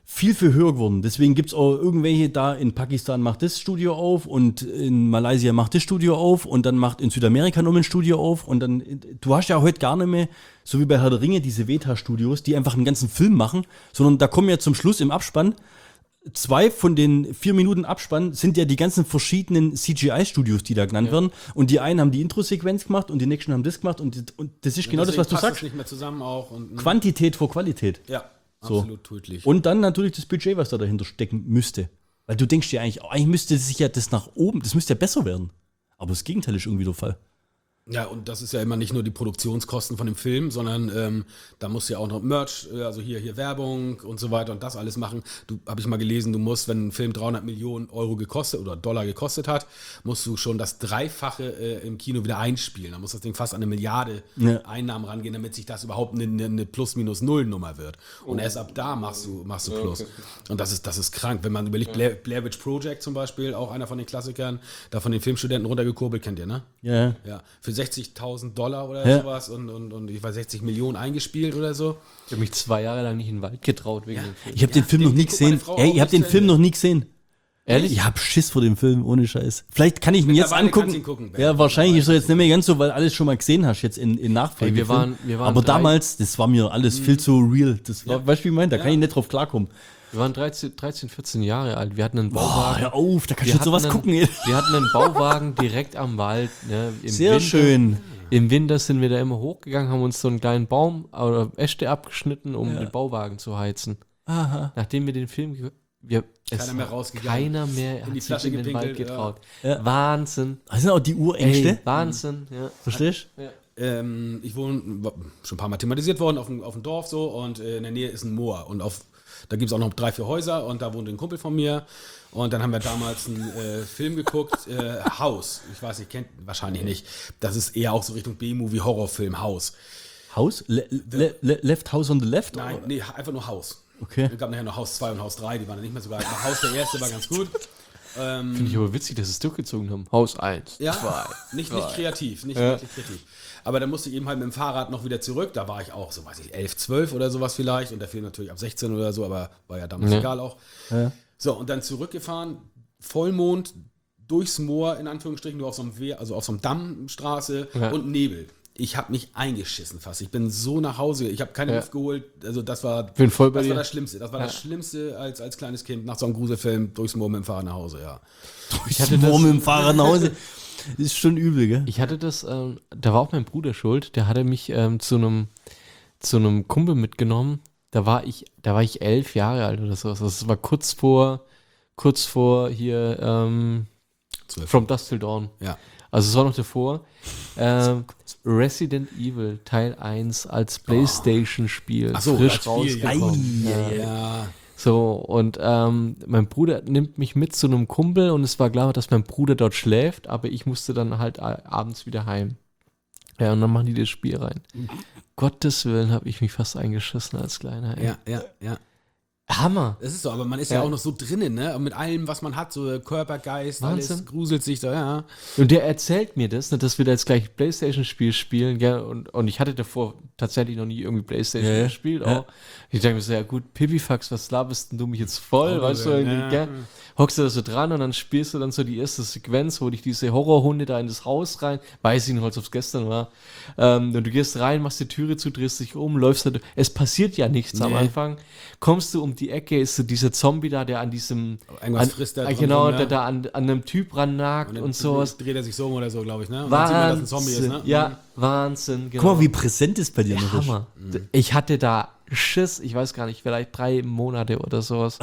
viel, viel höher geworden. Deswegen gibt es auch irgendwelche da in Pakistan macht das Studio auf und in Malaysia macht das Studio auf und dann macht in Südamerika noch ein Studio auf und dann, du hast ja heute gar nicht mehr, so wie bei Herr der Ringe, diese Veta-Studios, die einfach einen ganzen Film machen, sondern da kommen ja zum Schluss im Abspann, zwei von den vier Minuten Abspann sind ja die ganzen verschiedenen C G I-Studios, die da genannt ja. werden und die einen haben die Intro-Sequenz gemacht und die nächsten haben das gemacht und, und das ist ja, genau das, was du sagst. Das nicht mehr zusammen auch. Und, Quantität vor Qualität. Ja. So. Absolut tödlich. Und dann natürlich das Budget, was da dahinter stecken müsste. Weil du denkst dir eigentlich, eigentlich müsste sich ja das nach oben, das müsste ja besser werden. Aber das Gegenteil ist irgendwie der Fall. Ja, und das ist ja immer nicht nur die Produktionskosten von dem Film, sondern ähm, da musst du ja auch noch Merch, also hier, hier Werbung und so weiter und das alles machen. Du, habe ich mal gelesen, du musst, wenn ein Film dreihundert Millionen Euro gekostet oder Dollar gekostet hat, musst du schon das Dreifache äh, im Kino wieder einspielen. Da muss das Ding fast an eine Milliarde ja. Einnahmen rangehen, damit sich das überhaupt eine, eine Plus-Minus-Null-Nummer wird. Und oh. erst ab da machst du, machst du Plus. Okay. Und das ist, das ist krank. Wenn man überlegt, ja. Blair, Blair Witch Project zum Beispiel, auch einer von den Klassikern, da von den Filmstudenten runtergekurbelt, kennt ihr, ne? Ja. Ja. Für sechzigtausend Dollar oder ja. sowas und, und, und ich weiß sechzig Millionen eingespielt oder so. Ich habe mich zwei Jahre lang nicht in den Wald getraut wegen ja. dem Film. Ich habe ja, den Film den, noch nie den gesehen. Ey, ich habe den Film noch nie gesehen. Ehrlich? Ich hab Schiss vor dem Film, ohne Scheiß. Vielleicht kann ich ihn jetzt angucken. Ihn gucken, ja, wahrscheinlich ist er jetzt nicht mehr ganz so, weil alles schon mal gesehen hast, jetzt in, in Nachfolge. Hey, wir waren, wir waren Aber drei, damals, das war mir alles mhm. viel zu real. Das war, ja. weißt du, wie ich meine? Da ja. kann ich nicht drauf klarkommen. Wir waren dreizehn, dreizehn, vierzehn Jahre alt. Wir hatten einen Boah, Bauwagen. hör auf, da kannst wir du sowas einen, gucken. Ey. Wir hatten einen Bauwagen direkt am Wald. Ne, im Sehr Winter, schön. Im Winter sind wir da immer hochgegangen, haben uns so einen kleinen Baum oder Äste abgeschnitten, um ja. den Bauwagen zu heizen. Aha. Nachdem wir den Film wir, keiner mehr rausgegangen. Keiner mehr in die hat Flasche sich in den Wald getraut. Ja. Ja. Wahnsinn. Das sind auch die Urängste. Ey, Wahnsinn, ja. Verstehst du? Ja. Ähm, ich wohne, schon ein paar Mal thematisiert worden, auf dem, auf dem Dorf so und äh, in der Nähe ist ein Moor und auf, da gibt es auch noch drei, vier Häuser und da wohnt ein Kumpel von mir und dann haben wir damals einen äh, Film geguckt, äh, Haus, ich weiß nicht, kennt wahrscheinlich nicht, das ist eher auch so Richtung B-Movie, Horrorfilm, Haus. Haus? Le, le, le, left House on the Left? Nein, nee, einfach nur Haus. Okay. Es gab nachher noch Haus zwei und Haus drei, die waren dann nicht mehr so geil. Aber Haus der erste war ganz gut. Ähm, Finde ich aber witzig, dass sie es durchgezogen haben. Haus eins, ja, zwei, nicht, drei. nicht kreativ, nicht ja. wirklich kreativ. Aber dann musste ich eben halt mit dem Fahrrad noch wieder zurück. Da war ich auch, so weiß ich, elf, zwölf oder sowas vielleicht. Und der Film natürlich ab sechzehn oder so, aber war ja damals ja. egal auch. Ja. So, und dann zurückgefahren, Vollmond, durchs Moor, in Anführungsstrichen, nur auf so einem Wehr, also auf so einem Dammstraße ja. und Nebel. Ich habe mich eingeschissen fast. Ich bin so nach Hause. Ich habe keine ja. Luft geholt. Also das war, bin voll bei das, dir. war das Schlimmste. Das war ja. das Schlimmste als, als kleines Kind nach so einem Gruselfilm durchs Moor mit dem Fahrrad nach Hause. Ja. Ich hatte das mit dem Fahrrad nach Hause. Ist schon übel, gell? Ich hatte das, ähm, da war auch mein Bruder schuld. Der hatte mich ähm, zu einem zu einem Kumpel mitgenommen. Da war ich, da war ich elf Jahre alt oder so. Das war kurz vor, kurz vor hier ähm, From Dusk Till Dawn. Ja. Also es war noch davor. Ähm, Resident Evil Teil eins als PlayStation-Spiel. Ach so, frisch als Spiel, rausgekommen. ja. Ja. Ja. So, und ähm, mein Bruder nimmt mich mit zu einem Kumpel und es war klar, dass mein Bruder dort schläft, aber ich musste dann halt a- abends wieder heim. Ja, und dann machen die das Spiel rein. Mhm. Gottes Willen habe ich mich fast eingeschissen als Kleiner. Ey. Ja, ja, ja. Hammer. Das ist so, aber man ist ja, Ja. auch noch so drinnen, ne? Mit allem, was man hat, so Körper, Geist, Wahnsinn. alles gruselt sich so, ja. Und der erzählt mir das, ne, dass wir da jetzt gleich Playstation-Spiel spielen, gell? Und, und ich hatte davor tatsächlich noch nie irgendwie Playstation Ja, ja. gespielt. Ja. Auch. Ich dachte mir so, ja gut, Pipifax, was laberst denn du mich jetzt voll? Oh, weißt du, ja. irgendwie, gell? Hockst du da so dran und dann spielst du dann so die erste Sequenz, wo dich diese Horrorhunde da in das Haus rein, weiß ich noch, als ob es gestern war, ähm, und du gehst rein, machst die Türe zu, drehst dich um, läufst da, es passiert ja nichts am Nee. Anfang, kommst du um die Ecke, ist so dieser Zombie da, der an diesem, Irgendwas an, frisst der äh, drum genau, rum, ne? der da an, an einem Typ rannagt und, dann sowas. dreht er sich so um oder so, glaube ich, ne? Und dann sieht man, dass ein Zombie ist, ne? Ja, Wahnsinn, genau. Guck mal, wie präsent ist bei dir Ja, noch ist. Hammer. Ich hatte da Schiss, ich weiß gar nicht, vielleicht drei Monate oder sowas.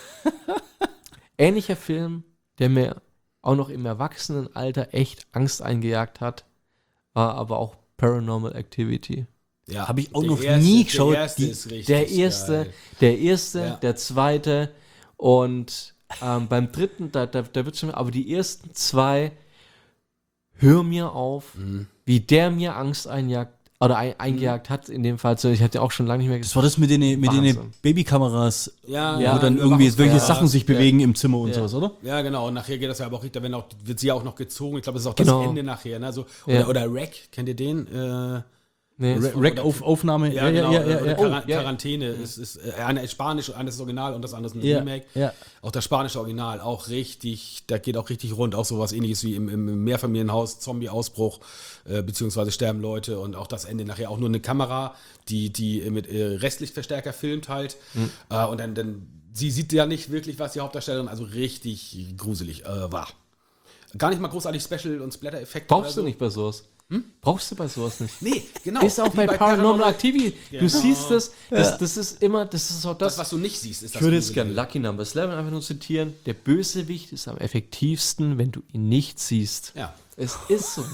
Ähnlicher Film, der mir auch noch im Erwachsenenalter echt Angst eingejagt hat, war aber auch Paranormal Activity. Ja. Hab ich auch Der noch erste, nie geschaut. Der erste Die- ist richtig Der erste, geil. der erste, Ja. der zweite und ähm, beim dritten, da, da, da wird schon, aber die ersten zwei, hör mir auf, Mhm. wie der mir Angst einjagt, oder ein, eingejagt hat, in dem Fall. So, ich hatte auch schon lange nicht mehr Das war das mit den, mit den Wahnsinn. Babykameras, Ja, Ja, wo dann ja, irgendwie Überwachungs- welche ja. Sachen sich Ja. bewegen im Zimmer und Ja. sowas, oder? Ja, genau. Und nachher geht das ja aber auch richtig, da werden auch, wird sie ja auch noch gezogen. Ich glaube, das ist auch Genau. das Ende nachher. Ne? So, oder, Ja. oder Wreck, kennt ihr den? Äh, Nee. Rack-Aufnahme. Ja, genau. ja, ja, oder ja. Quar Oh, ja. Quarantäne ist, ist äh, eine ist Spanisch, eines ist Original und das andere ist ein Ja, Remake. ja. Auch das spanische Original, auch richtig, da geht auch richtig rund. Auch sowas ähnliches wie im, im Mehrfamilienhaus, Zombie-Ausbruch, äh, beziehungsweise sterben Leute und auch das Ende nachher auch nur eine Kamera, die, die mit äh, Restlichtverstärker filmt halt. Mhm. Äh, und dann, dann, sie sieht ja nicht wirklich, was die Hauptdarstellerin, also richtig gruselig äh, war. Gar nicht mal großartig Special- und Splatter-Effekte. Brauchst oder du nicht bei sowas. Hm? Brauchst du bei sowas nicht. Nee, genau. Ist auch Wie bei, Paranormal Activity. Du Genau. siehst das, das, das ist immer, das ist auch das. Das, was du nicht siehst, ist das Ich würde jetzt Gruselige. gerne Lucky Number eleven einfach nur zitieren. Der Bösewicht ist am effektivsten, wenn du ihn nicht siehst. Ja. Es ist so.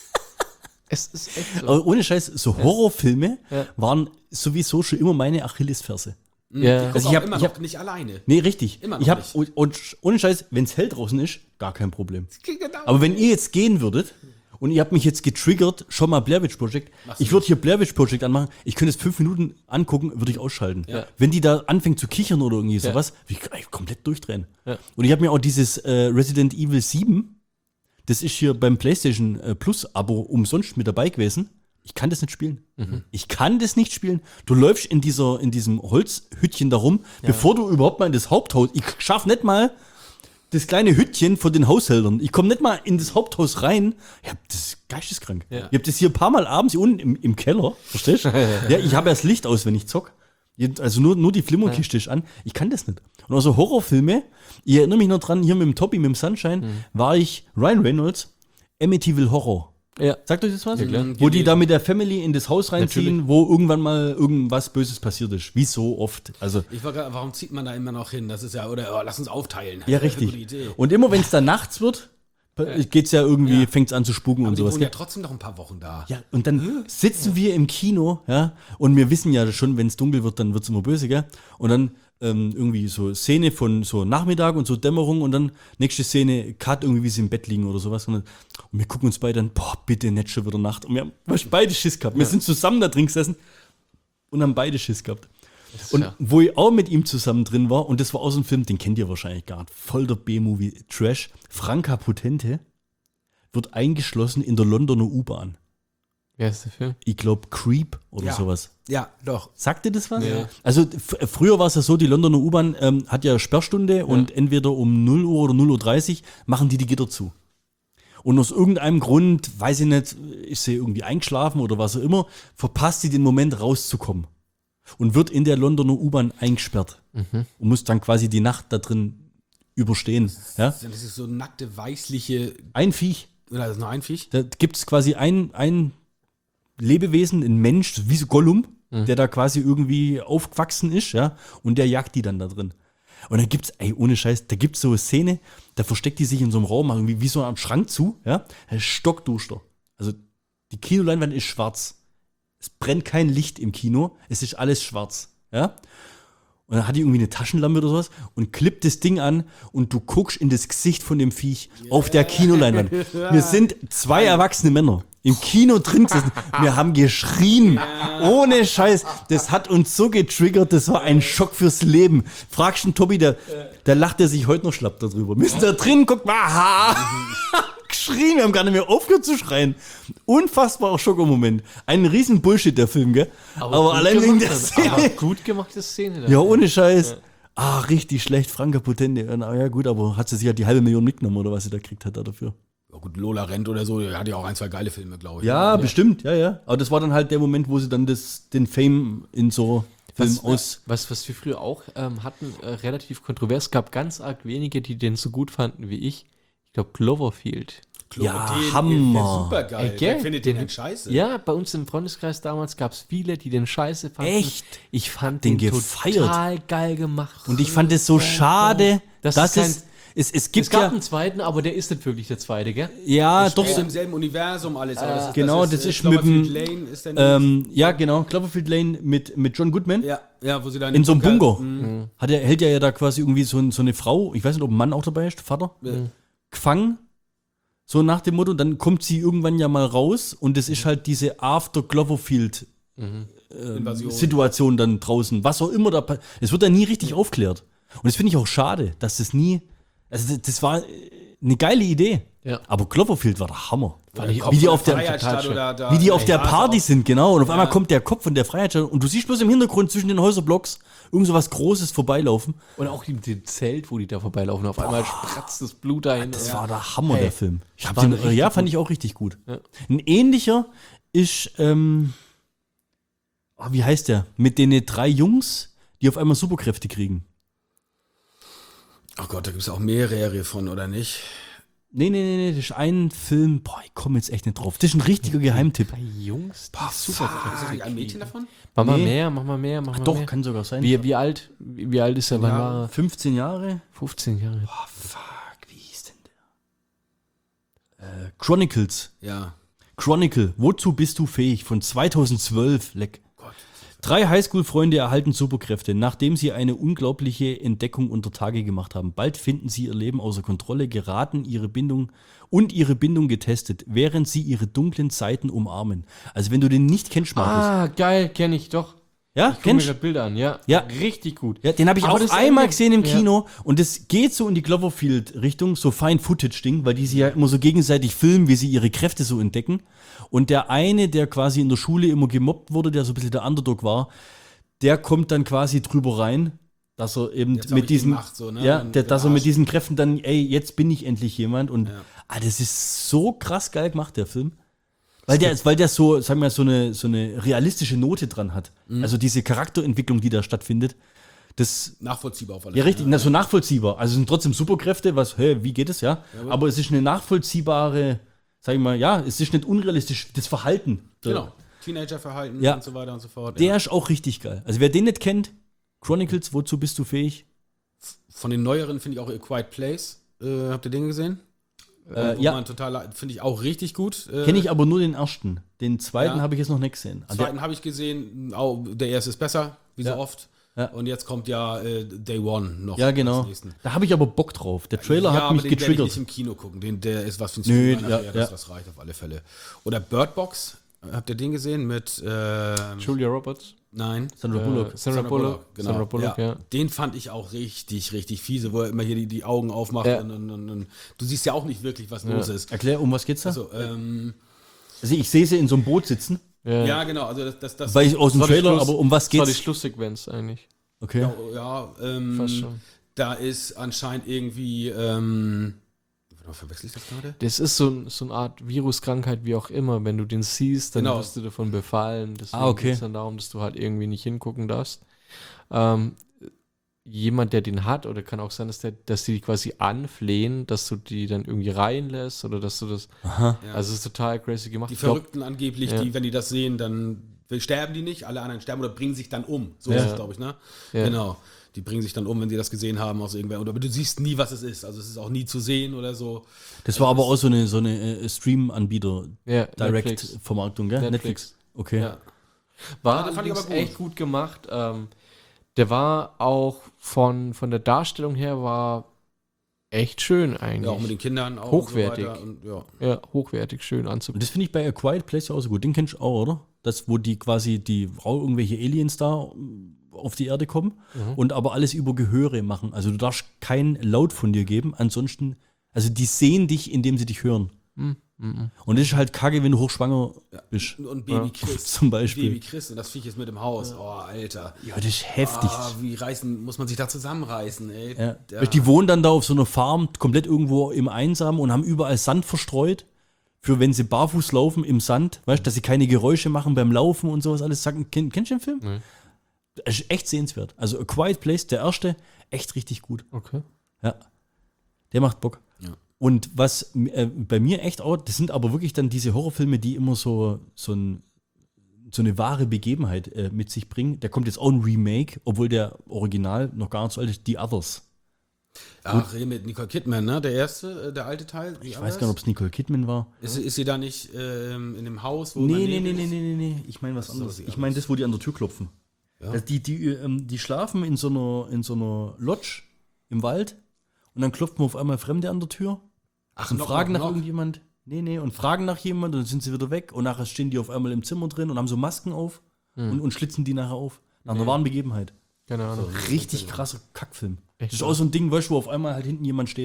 Es ist echt so. Aber ohne Scheiß, so Horrorfilme Ja. waren sowieso schon immer meine Achillesferse. Ja. Guck Also auch ich hab- immer ich noch hab- nicht alleine. Nee, richtig. Immer noch ich hab, nicht. und, und ohne Scheiß, wenn es hell draußen ist, gar kein Problem. Genau. Aber wenn ihr jetzt gehen würdet und ihr habt mich jetzt getriggert, schon mal Blair Witch Project, Machst du ich würde hier Blair Witch Project anmachen, ich könnte es fünf Minuten angucken, würde ich ausschalten. Ja. Wenn die da anfängt zu kichern oder irgendwie Ja. sowas, würde ich ey, komplett durchdrehen. Ja. Und ich habe mir auch dieses äh, Resident Evil sieben, das ist hier beim PlayStation äh, Plus Abo umsonst mit dabei gewesen. Ich kann das nicht spielen. Ich kann das nicht spielen. Du läufst in, dieser, in diesem Holzhüttchen da rum, bevor du überhaupt mal in das Haupthaus. Ich schaff nicht mal das kleine Hüttchen von den Haushältern. Ich komme nicht mal in das Haupthaus rein. Ja, das ist geisteskrank. Ja. Ich habe das hier ein paar Mal abends hier unten im, im Keller. Verstehst du? Ja, ich habe ja das Licht aus, wenn ich zock. Also nur, nur die Flimmerkiste ist an. Ich kann das nicht. Und also Horrorfilme, ich erinnere mich noch dran, hier mit dem Topi, mit dem Sunshine, war ich Ryan Reynolds, Amityville Horror. Ja. Sagt euch das was? Ja, klar. Wo die da mit der Family in das Haus reinziehen, Natürlich. wo irgendwann mal irgendwas Böses passiert ist. Wie so oft. Also, Ich war grad, warum zieht man da immer noch hin? Das ist ja, oder oh, lass uns aufteilen. ja, Gute richtig. Idee. Und immer wenn es dann nachts wird, geht's ja irgendwie, Ja. fängt's an zu spuken Aber und die sowas. wohnen ja Gell? trotzdem noch ein paar Wochen da. Ja, und dann sitzen wir im Kino, ja, und wir wissen ja schon, wenn es dunkel wird, dann wird's immer böse, gell? Und dann ähm, irgendwie so Szene von so Nachmittag und so Dämmerung und dann nächste Szene, Cut, irgendwie wie sie im Bett liegen oder sowas. Und, dann, und wir gucken uns beide an, boah, bitte nicht schon wieder Nacht. Und wir haben weißt du, beide Schiss gehabt. Wir sind zusammen da drin gesessen und haben beide Schiss gehabt. Und ja- wo ich auch mit ihm zusammen drin war, und das war aus dem Film, den kennt ihr wahrscheinlich gar nicht, voll der B-Movie, Trash, Franka Potente wird eingeschlossen in der Londoner U-Bahn. Wer ist der Film? Ich glaube Creep oder Ja. sowas. Ja, doch. Sagt ihr das was? Ja. Also f- früher war es ja so, die Londoner U-Bahn ähm, hat ja Sperrstunde und entweder um null Uhr oder null Uhr dreißig machen die die Gitter zu. Und aus irgendeinem Grund, weiß ich nicht, ist sie irgendwie eingeschlafen oder was auch immer, verpasst sie den Moment rauszukommen. Und wird in der Londoner U-Bahn eingesperrt. Und muss dann quasi die Nacht da drin überstehen. Ja? Das ist so nackte, weißliche, Ein Viech. oder das ist nur ein Viech? Da gibt es quasi ein, ein Lebewesen, ein Mensch, wie so Gollum, der da quasi irgendwie aufgewachsen ist, ja, und der jagt die dann da drin. Und dann gibt's, ey, ohne Scheiß, da gibt's so eine Szene, da versteckt die sich in so einem Raum, irgendwie wie so am Schrank zu, ja, das ist stockduster. Also die Kinoleinwand ist schwarz. Es brennt kein Licht im Kino, es ist alles schwarz, ja. Und dann hat die irgendwie eine Taschenlampe oder sowas und klippt das Ding an und du guckst in das Gesicht von dem Viech auf der Kinoleinwand. Wir sind zwei erwachsene Männer im Kino drin gesessen. Wir haben geschrien. Ohne Scheiß. Das hat uns so getriggert. Das war ein Schock fürs Leben. Fragst den Tobi, der, der lacht er sich heute noch schlapp darüber. Wir sind da drin, guckt mal. Aha. Geschrien, wir haben gar nicht mehr aufgehört zu schreien. Unfassbarer Schocker-Moment. Ein riesen Bullshit, der Film, gell? Aber, gut allein wegen der gemacht, Szene. aber gut gemachte Szene. da. Ja, ohne Scheiß. Ah, richtig schlecht, Franka Potente. Na ja, gut, aber hat sie sich halt die halbe Million mitgenommen oder was sie da gekriegt hat er dafür? Ja, gut, Lola rennt oder so, der hat ja auch ein, zwei geile Filme, glaube ich. Ja, bestimmt, ja, ja. Aber das war dann halt der Moment, wo sie dann das, den Fame in so Film Was, aus. was, was wir früher auch ähm, hatten, äh, relativ kontrovers, es gab ganz arg wenige, die den so gut fanden wie ich. Ich glaube, Cloverfield. Klo, Ja, Hammer. Super geil. Ey, gell? Wer findet den denn scheiße? Ja, bei uns im Freundeskreis damals gab es viele, die den scheiße fanden. Echt? Ich fand Den den, gefeiert. total geil gemacht. Und ich fand es so schade, Das dass ist es, es, es gibt es gab ja, einen zweiten, aber der ist nicht wirklich der zweite, gell? ja, doch, Spielt so, im selben Universum alles. aber das ist, genau, das äh, ist mit dem- Cloverfield Lane ist der ähm, ja, genau, Cloverfield Lane mit, mit John Goodman. ja, ja, wo sie dann In so einem Bunker. Mhm. Hat er, hält er ja da quasi irgendwie so, ein- so eine Frau, ich weiß nicht, ob ein Mann auch dabei ist, der Vater, gefangen. So nach dem Motto, dann kommt sie irgendwann ja mal raus und das ist halt diese After Cloverfield Invasion. Situation dann draußen, was auch immer da passiert. Es wird ja nie richtig aufklärt. Und das finde ich auch schade, dass das nie, also das, das war eine geile Idee. Ja. Aber Cloverfield war der Hammer. Fand ich Wie die auf der, Freiheitsstadt total oder da, wie die auf der Straße Party auf- sind, genau. Und auf einmal Ja. kommt der Kopf von der Freiheitsstadt und du siehst bloß im Hintergrund zwischen den Häuserblocks irgend so was Großes vorbeilaufen. Und auch im dem Zelt, wo die da vorbeilaufen, auf einmal spratzt das Blut dahin. Das Ja. war der Hammer, Hey, der Film. Ich hab war den, richtig ja, fand gut. ich auch richtig gut. Ja. Ein ähnlicher ist, ähm, oh, wie heißt der? Mit den drei Jungs, die auf einmal Superkräfte kriegen. Ach Gott, da gibt es auch mehrere von, oder nicht? Nee, nee, nee, nee, das ist ein Film, boah, ich komme jetzt echt nicht drauf. Das ist ein richtiger Geheimtipp. Drei Jungs, die Ist das nicht ein Mädchen davon? Mach mal Nee. mehr, mach mal mehr, mach mal Doch, mehr. kann sogar sein. Wie, wie alt, wie, wie alt ist er? Wann Ja. war er? fünfzehn Jahre. fünfzehn Jahre. Oh, fuck, wie hieß denn der? Äh, Chronicles. Ja. Chronicle, wozu bist du fähig? Von zweitausendzwölf, leck. Drei Highschool-Freunde erhalten Superkräfte, nachdem sie eine unglaubliche Entdeckung unter Tage gemacht haben. Bald finden sie ihr Leben außer Kontrolle, geraten ihre Bindung und ihre Bindung getestet, während sie ihre dunklen Seiten umarmen. Also wenn du den nicht kennst, Markus. Ah, geil, kenne ich doch. Ja, Ich gucke mir kennst gerade Bilder an, ja. Ja. Richtig gut. Ja, den habe ich Aber auch das einmal Ende- gesehen im ja. Kino und das geht so in die Cloverfield-Richtung, so Fine-Footage-Ding, weil die sich ja immer so gegenseitig filmen, wie sie ihre Kräfte so entdecken. Und der eine, der quasi in der Schule immer gemobbt wurde, der so ein bisschen der Underdog war, der kommt dann quasi drüber rein, dass er eben Jetzt hab mit ich diesen, gemacht, so, ne? ja, Und der, dass er mit verarscht. diesen Kräften dann, ey, jetzt bin ich endlich jemand und Ja. ah, das ist so krass geil gemacht, der Film. Weil der, weil der so, sagen wir mal, so eine, so eine realistische Note dran hat. Mhm. Also diese Charakterentwicklung, die da stattfindet, das, Nachvollziehbar auf alle ja, richtig, Fälle, na, so nachvollziehbar. Also es sind trotzdem Superkräfte, was, hä, wie geht es, ja? Aber es ist eine nachvollziehbare, sag ich mal, ja, es ist nicht unrealistisch, das Verhalten. Genau. Teenagerverhalten Ja. und so weiter und so fort. Der ja. ist auch richtig geil. Also wer den nicht kennt, Chronicles, wozu bist du fähig? Von den neueren finde ich auch A Quiet Place. Äh, habt ihr den gesehen? Äh, Wo ja, man total, finde ich auch richtig gut. Äh, kenne ich aber nur den ersten. Den zweiten Ja. habe ich jetzt noch nicht gesehen. Den Also zweiten habe ich gesehen. Auch der erste ist besser, wie Ja. so oft. Ja. Und jetzt kommt ja äh, Day One noch. ja, genau. als nächsten. Da habe ich aber Bock drauf. Der Trailer ja, hat aber mich den werde ich getriggert. nicht im Kino gucken. Den, der ist was für ein Nö, Streamer ja, nachher, das, ja. das reicht auf alle Fälle. Oder Bird Box. Habt ihr den gesehen mit ähm, Julia Roberts. Nein. Sandra Bullock. Äh, Sandra Bullock. genau. Sandra Bullock, ja. Den fand ich auch richtig, richtig fiese, wo er immer hier die, die Augen aufmacht Ja. und, und, und, und du siehst ja auch nicht wirklich, was los ist. Erklär, um was geht's da? Also, ähm, Also ich sehe sie in so einem Boot sitzen, Ja. ja, genau, also das, das, das weil ich aus dem Das war die Trailer, Schluss- aber um was Das war die geht's? Schlusssequenz eigentlich. Okay. ja, ja ähm, Fast schon. da ist anscheinend irgendwie, ähm, verwechsel ich das gerade? Das ist so, ein- so eine Art Viruskrankheit, wie auch immer. Wenn du den siehst, dann Genau. wirst du davon befallen. Deswegen Ah, okay. geht es dann darum, dass du halt irgendwie nicht hingucken darfst. Ähm, jemand, der den hat, oder kann auch sein, dass, der, dass die quasi anflehen, dass du die dann irgendwie reinlässt oder dass du das. Aha. Ja. Also, es ist total crazy gemacht. Die Ich glaub, Verrückten angeblich, Ja. die, wenn die das sehen, dann sterben die nicht, alle anderen sterben oder bringen sich dann um. So Ja. ist es, glaube ich, ne? Ja. Genau. Die bringen sich dann um, wenn sie das gesehen haben aus irgendwer. Aber du siehst nie, was es ist. Also es ist auch nie zu sehen oder so. Das war aber auch so eine, so eine äh, Stream-Anbieter, ja, Netflix. Direct-Vermarktung, gell? Netflix. Netflix. Okay. Ja. War Ja, den fand ich allerdings aber gut. echt gut gemacht. Ähm, der war auch von, von der Darstellung her war echt schön eigentlich. Ja, auch mit den Kindern auch Hochwertig. Und so weiter. Und, ja. Ja, hochwertig, schön Und anzugucken. das finde ich bei A Quiet Place ja auch so gut. Den kennst du auch, oder? Das, wo die quasi, die Frau, irgendwelche Aliens da auf die Erde kommen und aber alles über Gehöre machen. Also du darfst kein Laut von dir geben, ansonsten, also die sehen dich, indem sie dich hören. Und das ist halt kacke, wenn du hochschwanger bist. Und Baby Ja. Chris. Zum Beispiel. Baby Chris. Und das Viech ist mit im Haus. Oh, Alter. Ja, das ist heftig. Ah, wie reißen, muss man sich da zusammenreißen, ey. Ja. Ja. Die wohnen dann da auf so einer Farm, komplett irgendwo im Einsam und haben überall Sand verstreut. Für wenn sie barfuß laufen im Sand, weißt du, dass sie keine Geräusche machen beim Laufen und sowas alles. Sagen, kenn, kennst du den Film? Nee. Das ist echt sehenswert. Also A Quiet Place, der erste, echt richtig gut. Okay. Ja. Der macht Bock. Ja. Und was äh, bei mir echt auch, das sind aber wirklich dann diese Horrorfilme, die immer so, so, ein, so eine wahre Begebenheit äh, mit sich bringen. Da kommt jetzt auch ein Remake, obwohl der Original noch gar nicht so alt ist, The Others. Ach, hier mit Nicole Kidman, ne? Der erste, äh, der alte Teil. Ich weiß gar nicht, ob es Nicole Kidman war. Ist, ist sie da nicht ähm, in dem Haus, wo Nee, man nee, nee, neben nee, ist? nee, nee, nee. Ich meine was So, anderes. die Ich meine das, wo die an der Tür klopfen. Ja. Das- Die, die, ähm, die schlafen in so, einer, in so einer Lodge im Wald und dann klopfen auf einmal Fremde an der Tür Ach, und knock, fragen knock, nach knock. irgendjemand. Nee, nee, und fragen nach jemand und dann sind sie wieder weg und nachher stehen die auf einmal im Zimmer drin und haben so Masken auf und, und schlitzen die nachher auf. Nach einer wahren Begebenheit. Keine Ahnung. Richtig krasser Kackfilm. Echt Das ist auch so ein Ding, weißt du, wo auf einmal halt hinten jemand steht.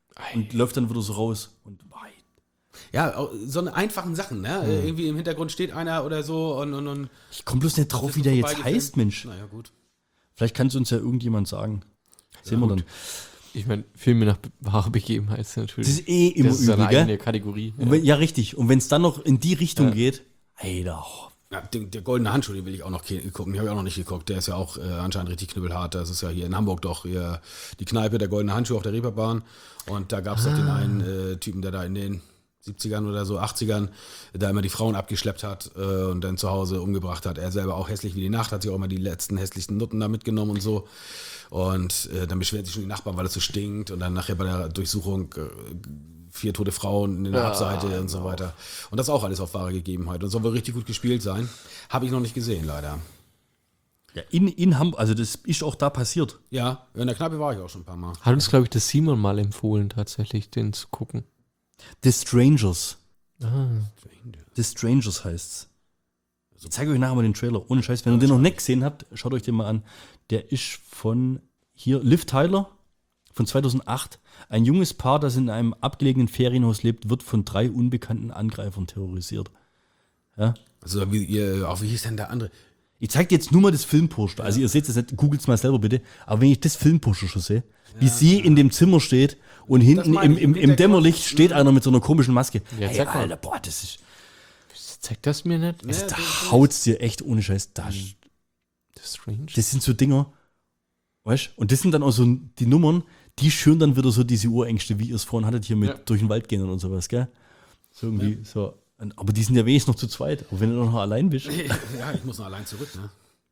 und läuft dann wieder so raus. Und Ja, auch so eine einfachen Sachen, ne? Mhm. Irgendwie im Hintergrund steht einer oder so und, und, und ich komme bloß nicht drauf, wie der jetzt heißt, Mensch. Naja, gut. Vielleicht kann es uns ja irgendjemand sagen. Sehen wir dann. Ich meine, Filme nach wahrer Begebenheit sind natürlich. Das ist eh immer das ist übel, eine eigene gell? Kategorie. Und wenn, ja, richtig. Und wenn es dann noch in die Richtung Ja. geht, Alter. Ja, der, der goldene Handschuh, den will ich auch noch ke- gucken. Den habe ich auch noch nicht geguckt. Der ist ja auch äh, anscheinend richtig knüppelhart. Das ist ja hier in Hamburg doch hier die Kneipe, der goldene Handschuh auf der Reeperbahn. Und da gab es doch den einen äh, Typen, der da in den siebzigern oder so, achtzigern, da immer die Frauen abgeschleppt hat äh, und dann zu Hause umgebracht hat. Er selber auch hässlich wie die Nacht, hat sich auch immer die letzten hässlichsten Nutten da mitgenommen und so. Und äh, dann beschweren sich schon die Nachbarn, weil es so stinkt. Und dann nachher bei der Durchsuchung äh, vier tote Frauen in der Ja, Abseite und so weiter. Und das auch alles auf wahre Gegebenheit. Und soll wohl richtig gut gespielt sein. Habe ich noch nicht gesehen, leider. Ja, in, in Hamburg, also das ist auch da passiert. Ja, in der Kneipe war ich auch schon ein paar Mal. Hat uns, glaube ich, das Simon mal empfohlen, tatsächlich, den zu gucken. The Strangers. Ah. The Strangers heißt's. Ich zeige euch nachher mal den Trailer. Ohne Scheiß, wenn ihr den noch nicht gesehen habt, schaut euch den mal an. Der ist von hier, Liv Tyler von zweitausendacht. Ein junges Paar, das in einem abgelegenen Ferienhaus lebt, wird von drei unbekannten Angreifern terrorisiert. Ja? Also, wie, ihr, auch wie hieß denn der andere? Ich zeige dir jetzt nur mal das Filmposter. Also ihr seht es nicht, googelt es mal selber bitte. Aber wenn ich das Filmposter schon sehe, wie sie in dem Zimmer steht und hinten meine im, ich, im, im im Hintergrund. Dämmerlicht steht einer mit so einer komischen Maske. Ja, Hey, zeig mal. Alter, boah, das ist, Zeigt das mir nicht? also, Ja, da das- haut's dir echt ohne Scheiß. Da, Das ist strange. das sind so Dinger, weißt du? Und das sind dann auch so die Nummern, die schüren dann wieder so diese Urängste, wie ihr es vorhin hattet, hier mit Ja. durch den Wald gehen und sowas, gell? So irgendwie, so. Aber die sind ja wenigstens noch zu zweit. Aber wenn du noch allein bist. Ja, ich muss noch allein zurück, ne?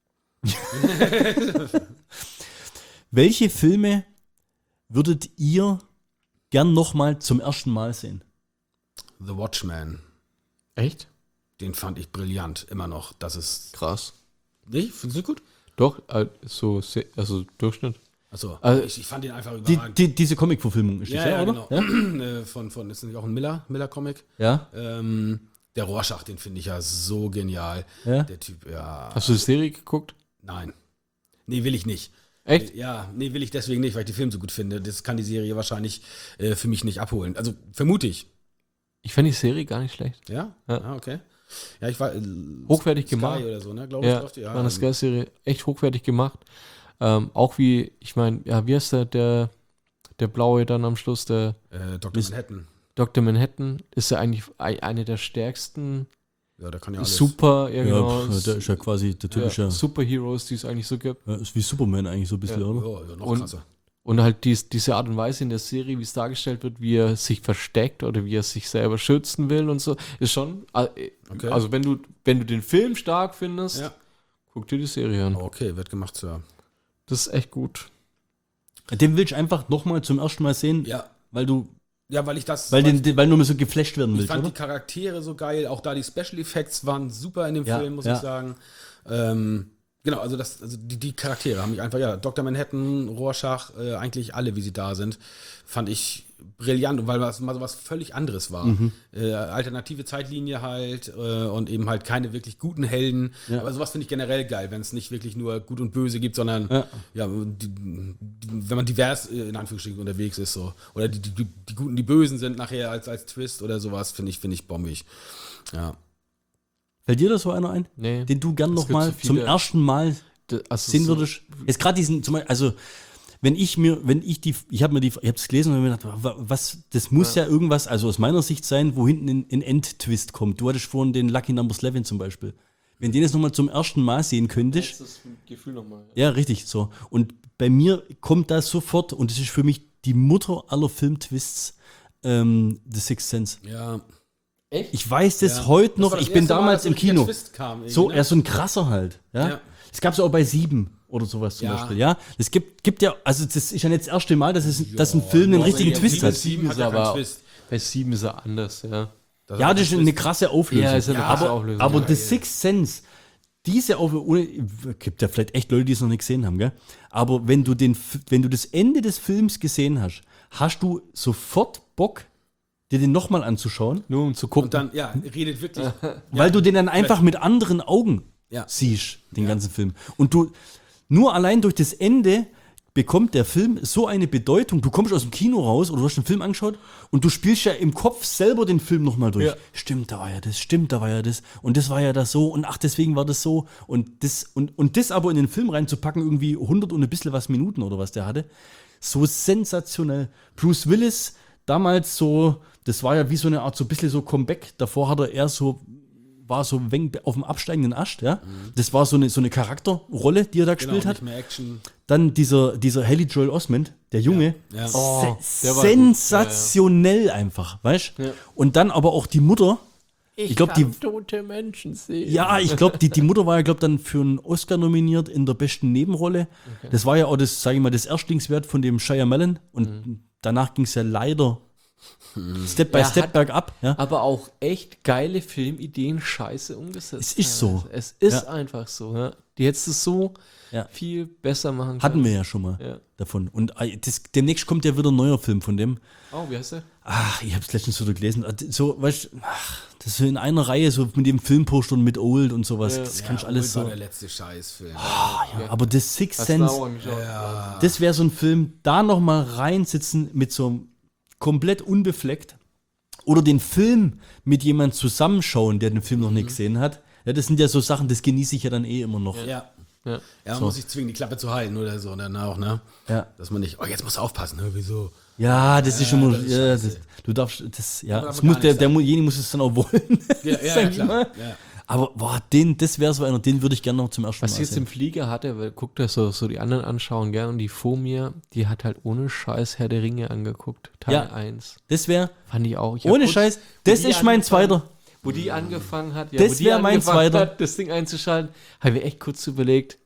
Welche Filme würdet ihr gern nochmal zum ersten Mal sehen? The Watchmen. Echt? Den fand ich brillant, immer noch. Das ist. Krass. Nicht? Findest du gut? Doch, äh, so, se- also Durchschnitt. Achso, Also- ich, ich fand den einfach Die, überragend. die, diese Comic-Verfilmung ist das, ja, ja, ja, oder? genau. Äh, von, von, ist das nicht auch ein Miller, Miller-Comic? Ja? Ähm, der Rorschach, den finde ich ja so genial. Ja? Der Typ, ja. Hast du die Serie geguckt? Nein. Nee, will ich nicht. Echt? Ja, nee, will ich deswegen nicht, weil ich den Film so gut finde. Das kann die Serie wahrscheinlich äh, für mich nicht abholen. Also vermute ich. Ich fand die Serie gar nicht schlecht. Ja? Ja. Ah, okay. Ja, ich war. Äh, Hochwertig Sky gemacht. oder so, ne? Glaube ich. Ja, läuft die. war eine Sky-Serie echt hochwertig gemacht. Ähm, auch wie, ich meine, ja, wie heißt der, der, der Blaue dann am Schluss, der äh, Doktor Manhattan. Doktor Manhattan, ist ja eigentlich ei- eine der stärksten Ja, da kann ja alles. Super, ja, Ja, genau, pf, der ist ja quasi der typische. ja, Ja, Superheroes, die es eigentlich so gibt. ist wie Superman eigentlich so ein bisschen, Ja. oder? Ja, ja, noch Und- krasser. Und halt dies, diese Art und Weise in der Serie, wie es dargestellt wird, wie er sich versteckt oder wie er sich selber schützen will und so, ist schon, äh, Okay. also wenn du, wenn du den Film stark findest, Ja. guck dir die Serie an. Okay, wird gemacht, Sir. Das ist echt gut. Den will ich einfach nochmal zum ersten Mal sehen, Ja. weil du, Ja, weil ich das. weil, weil den, weil du mir so geflasht werden ich willst, fand oder? die Charaktere so geil. Auch da die Special Effects waren super in dem Ja, Film, muss ja. ich sagen. Ähm, genau, also, das, also die, die Charaktere haben mich einfach, ja, Doktor Manhattan, Rorschach, äh, eigentlich alle, wie sie da sind, fand ich brillant, weil das mal so was völlig anderes war. Mhm. Äh, alternative Zeitlinie halt äh, und eben halt keine wirklich guten Helden. Ja. Aber sowas finde ich generell geil, wenn es nicht wirklich nur Gut und Böse gibt, sondern Ja. ja, die, die, wenn man divers äh, in Anführungsstrichen unterwegs ist. So. Oder die, die, die Guten, die Bösen sind nachher als, als Twist oder sowas, finde ich, finde ich bombig. Ja. Fällt dir da so einer ein, Nee. den du gern Es gibt nochmal so viele- zum ersten Mal D- also sehen so- würdest? Jetzt gerade diesen, zum Beispiel, also wenn ich mir, wenn ich die, ich habe mir die, ich habe es gelesen und hab mir gedacht, wa- was, das muss ja. irgendwas, also aus meiner Sicht sein, wo hinten ein, ein Endtwist kommt. Du hattest vorhin den Lucky Number eleven zum Beispiel. Wenn du den jetzt nochmal zum ersten Mal sehen könntest, Das Gefühl nochmal. ja, richtig, so. Und bei mir kommt das sofort, und das ist für mich die Mutter aller Filmtwists, ähm, The Sixth Sense. Ja. Echt? Ich weiß das Ja. heute Das noch, war das ich bin erste Mal, damals dass im so ein Kino. Twist kam irgendwie, So, ne? er ist so ein krasser halt. Ja? Ja. Das gab es auch bei Sieben oder sowas zum Ja. Beispiel. Ja, es gibt, gibt ja, also das ist ja nicht das erste Mal, dass, es, dass ein Film einen aber richtigen ja, Twist Sieben hat. ist- Sieben hat ja keinen Twist. Bei sieben ist er anders, ja. Das Ja, hat das ist einen eine Twist. krasse Auflösung. Ja, ist eine krasse aber Auflösung. aber Ja, The ja. Sixth Sense, diese Auflösung, gibt ja vielleicht echt Leute, die es noch nicht gesehen haben, gell? Aber wenn du, den, F- wenn du das Ende des Films gesehen hast, hast du sofort Bock, dir den nochmal anzuschauen, Nur um zu gucken. Und dann, ja, redet wirklich. weil du den dann einfach mit anderen Augen Ja. siehst, den ganzen Film. Und du, nur allein durch das Ende bekommt der Film so eine Bedeutung. Du kommst aus dem Kino raus oder du hast den Film angeschaut und du spielst ja im Kopf selber den Film nochmal durch. Ja. Stimmt, da war ja das, stimmt, da war ja das und das war ja das so und ach, deswegen war das so und das und, und das aber in den Film reinzupacken, irgendwie hundert und ein bisschen was Minuten oder was der hatte, so sensationell. Bruce Willis damals so, das war ja wie so eine Art, so ein bisschen so Comeback. Davor hat er eher so, war so ein wenig auf dem absteigenden Ast, ja. Mhm. Das war so eine, so eine Charakterrolle, die er da Genau, gespielt hat. nicht mehr Action. Dann dieser, dieser Haley Joel Osment, der Junge. Ja. Ja. Oh, Se- der war sensationell einfach, weißt du? Ja. Und dann aber auch die Mutter. Ich, glaube, die. tote Menschen sehen. Ja, ich glaube, die, die Mutter war ja, glaube dann für einen Oscar nominiert in der besten Nebenrolle. Okay. Das war ja auch das, sage ich mal, das Erstlingswert von dem Shyamalan. Und Mhm. danach ging es ja leider Step by Er Step hat- bergab. Ja. Aber auch echt geile Filmideen scheiße umgesetzt. Es ist so. teilweise. Es ist Ja. einfach so. Ja. Die hättest du so Ja. viel besser machen können. Hatten wir ja schon mal Ja. davon. Und äh, das, demnächst kommt ja wieder ein neuer Film von dem. Oh, wie heißt der? Ach, ich hab's letztens wieder gelesen. So, weißt du, ach, das ist so in einer Reihe, so mit dem Filmposter und mit Old und sowas. Ja. Das Ja, kannst du alles war so. der letzte Scheißfilm. Ja, aber das Sixth Hast du Sense, auch angeschaut? Ja. das wäre so ein Film, da nochmal reinsitzen mit so einem komplett unbefleckt oder den Film mit jemand zusammenschauen, der den Film noch nicht gesehen hat. Ja, das sind ja so Sachen, das genieße ich ja dann eh immer noch. Ja. Ja. Ja, man So. muss sich zwingen, die Klappe zu halten oder so. Und dann auch, ne? Ja, Dass man nicht, oh, jetzt musst du aufpassen, ne? Wieso? ja das ist immer, das ist ja, scheiße. das, du darfst, das, ja, Aber das gar muss, der, nicht der, sein. derjenige muss es dann auch wollen. Ja, ja, Sag ja ich klar. mal. Ja. Aber boah, den, das wäre so einer, den würde ich gerne noch zum ersten Was Mal ich jetzt sehen. im Flieger hatte, weil guckt das so, so die anderen anschauen gern und die vor mir, die hat halt ohne Scheiß Herr der Ringe angeguckt. Teil Ja. eins. Das wäre, Fand ich auch. Ich hab ohne kurz- Scheiß, wo das die ist mein angefangen- zweiter. Wo die angefangen hat, ja, Das wo die wär mein angefangen zweiter. hat, das Ding einzuschalten, habe ich echt kurz überlegt,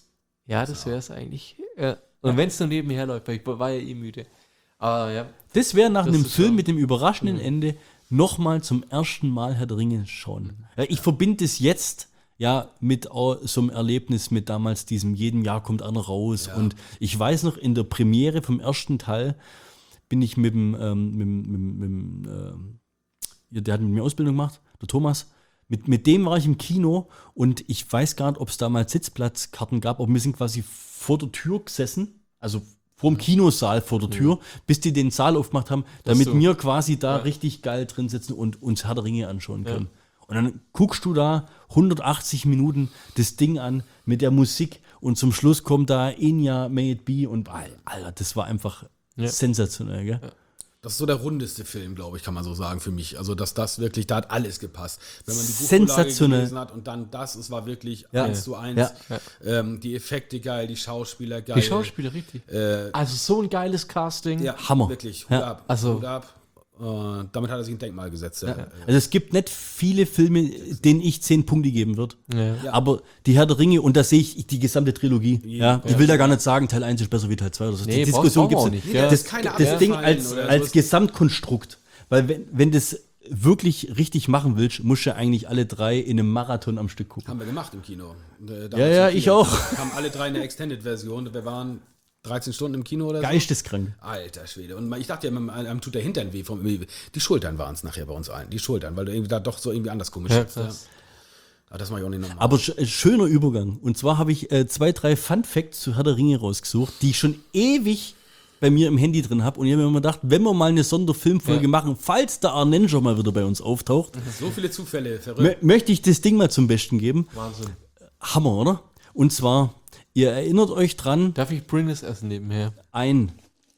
ja, das wäre es eigentlich. Ja. Und wenn es nur nebenher läuft, weil ich war ja eh müde. Aber ja, Das wäre nach Das einem ist Film so. mit dem überraschenden Ende nochmal zum ersten Mal Herr der Ringe schauen. Ja, ich verbinde es jetzt ja mit auch so einem Erlebnis mit damals diesem jedem Jahr kommt einer raus. Und ich weiß noch, in der Premiere vom ersten Teil bin ich mit dem, ähm, mit, dem- mit, dem- mit, dem, ähm, ja, der hat mit mir Ausbildung gemacht, der Thomas. Mit, mit dem war ich im Kino und ich weiß gar nicht, ob es damals Sitzplatzkarten gab, aber wir sind quasi vor der Tür gesessen, also vor dem Kinosaal vor der Tür, bis die den Saal aufgemacht haben, damit so. wir quasi da Ja. richtig geil drin sitzen und uns Herr der Ringe anschauen können. Und dann guckst du da hundertachtzig Minuten das Ding an mit der Musik und zum Schluss kommt da Enya, May It Be und Alter, das war einfach Ja. sensationell, gell? Das ist so der rundeste Film, glaube ich, kann man so sagen für mich. Also, dass das wirklich, da hat alles gepasst. Wenn man die Buchvorlage Sensationell. gelesen hat und dann das, es war wirklich Ja. eins zu eins. Ja. Ähm, die Effekte geil, die Schauspieler geil. die Schauspieler richtig. Äh, Also so ein geiles Casting. ja, Hammer. Wirklich, Hut Ja. ab. Also- Hut ab. Äh, damit hat er sich ein Denkmal gesetzt. Ja. Also es gibt nicht viele Filme, denen ich zehn Punkte geben würde. Ja. Ja. Aber die Herr der Ringe, und da sehe ich die gesamte Trilogie. Ja, ich Ja. will da gar nicht sagen, Teil eins ist besser wie Teil zwei oder so. Nee, die braucht- Diskussion brauchen wir gibt auch es nicht, Das, gell? Keine das Ding abgefallen als, oder als sowas. Gesamtkonstrukt. Weil wenn, wenn du es wirklich richtig machen willst, musst du ja eigentlich alle drei in einem Marathon am Stück gucken. Haben wir gemacht im Kino. Äh, damals Ja, ja, im ich Kino. auch. Wir haben alle drei eine Extended-Version. Wir waren dreizehn Stunden im Kino oder so. Geisteskrank. Alter Schwede. Und ich dachte ja, einem, einem tut der Hintern weh. Vom, die Schultern waren es nachher bei uns allen. Die Schultern, weil du irgendwie da doch so irgendwie anders komisch Ja, sitzt. Ja. krass. Aber das mache ich auch nicht nochmal. Aber sch äh, schöner Übergang. Und zwar habe ich äh, zwei, drei Fun Facts zu Herr der Ringe rausgesucht, die ich schon ewig bei mir im Handy drin habe. Und ich habe mir immer gedacht, wenn wir mal eine Sonderfilmfolge Ja. machen, falls der Arnenjo mal wieder bei uns auftaucht, so viele Zufälle, mö verrückt. möchte ich das Ding mal zum Besten geben. Wahnsinn. Hammer, oder? Und zwar, ihr erinnert euch dran, Darf ich Pringles essen nebenher? ein,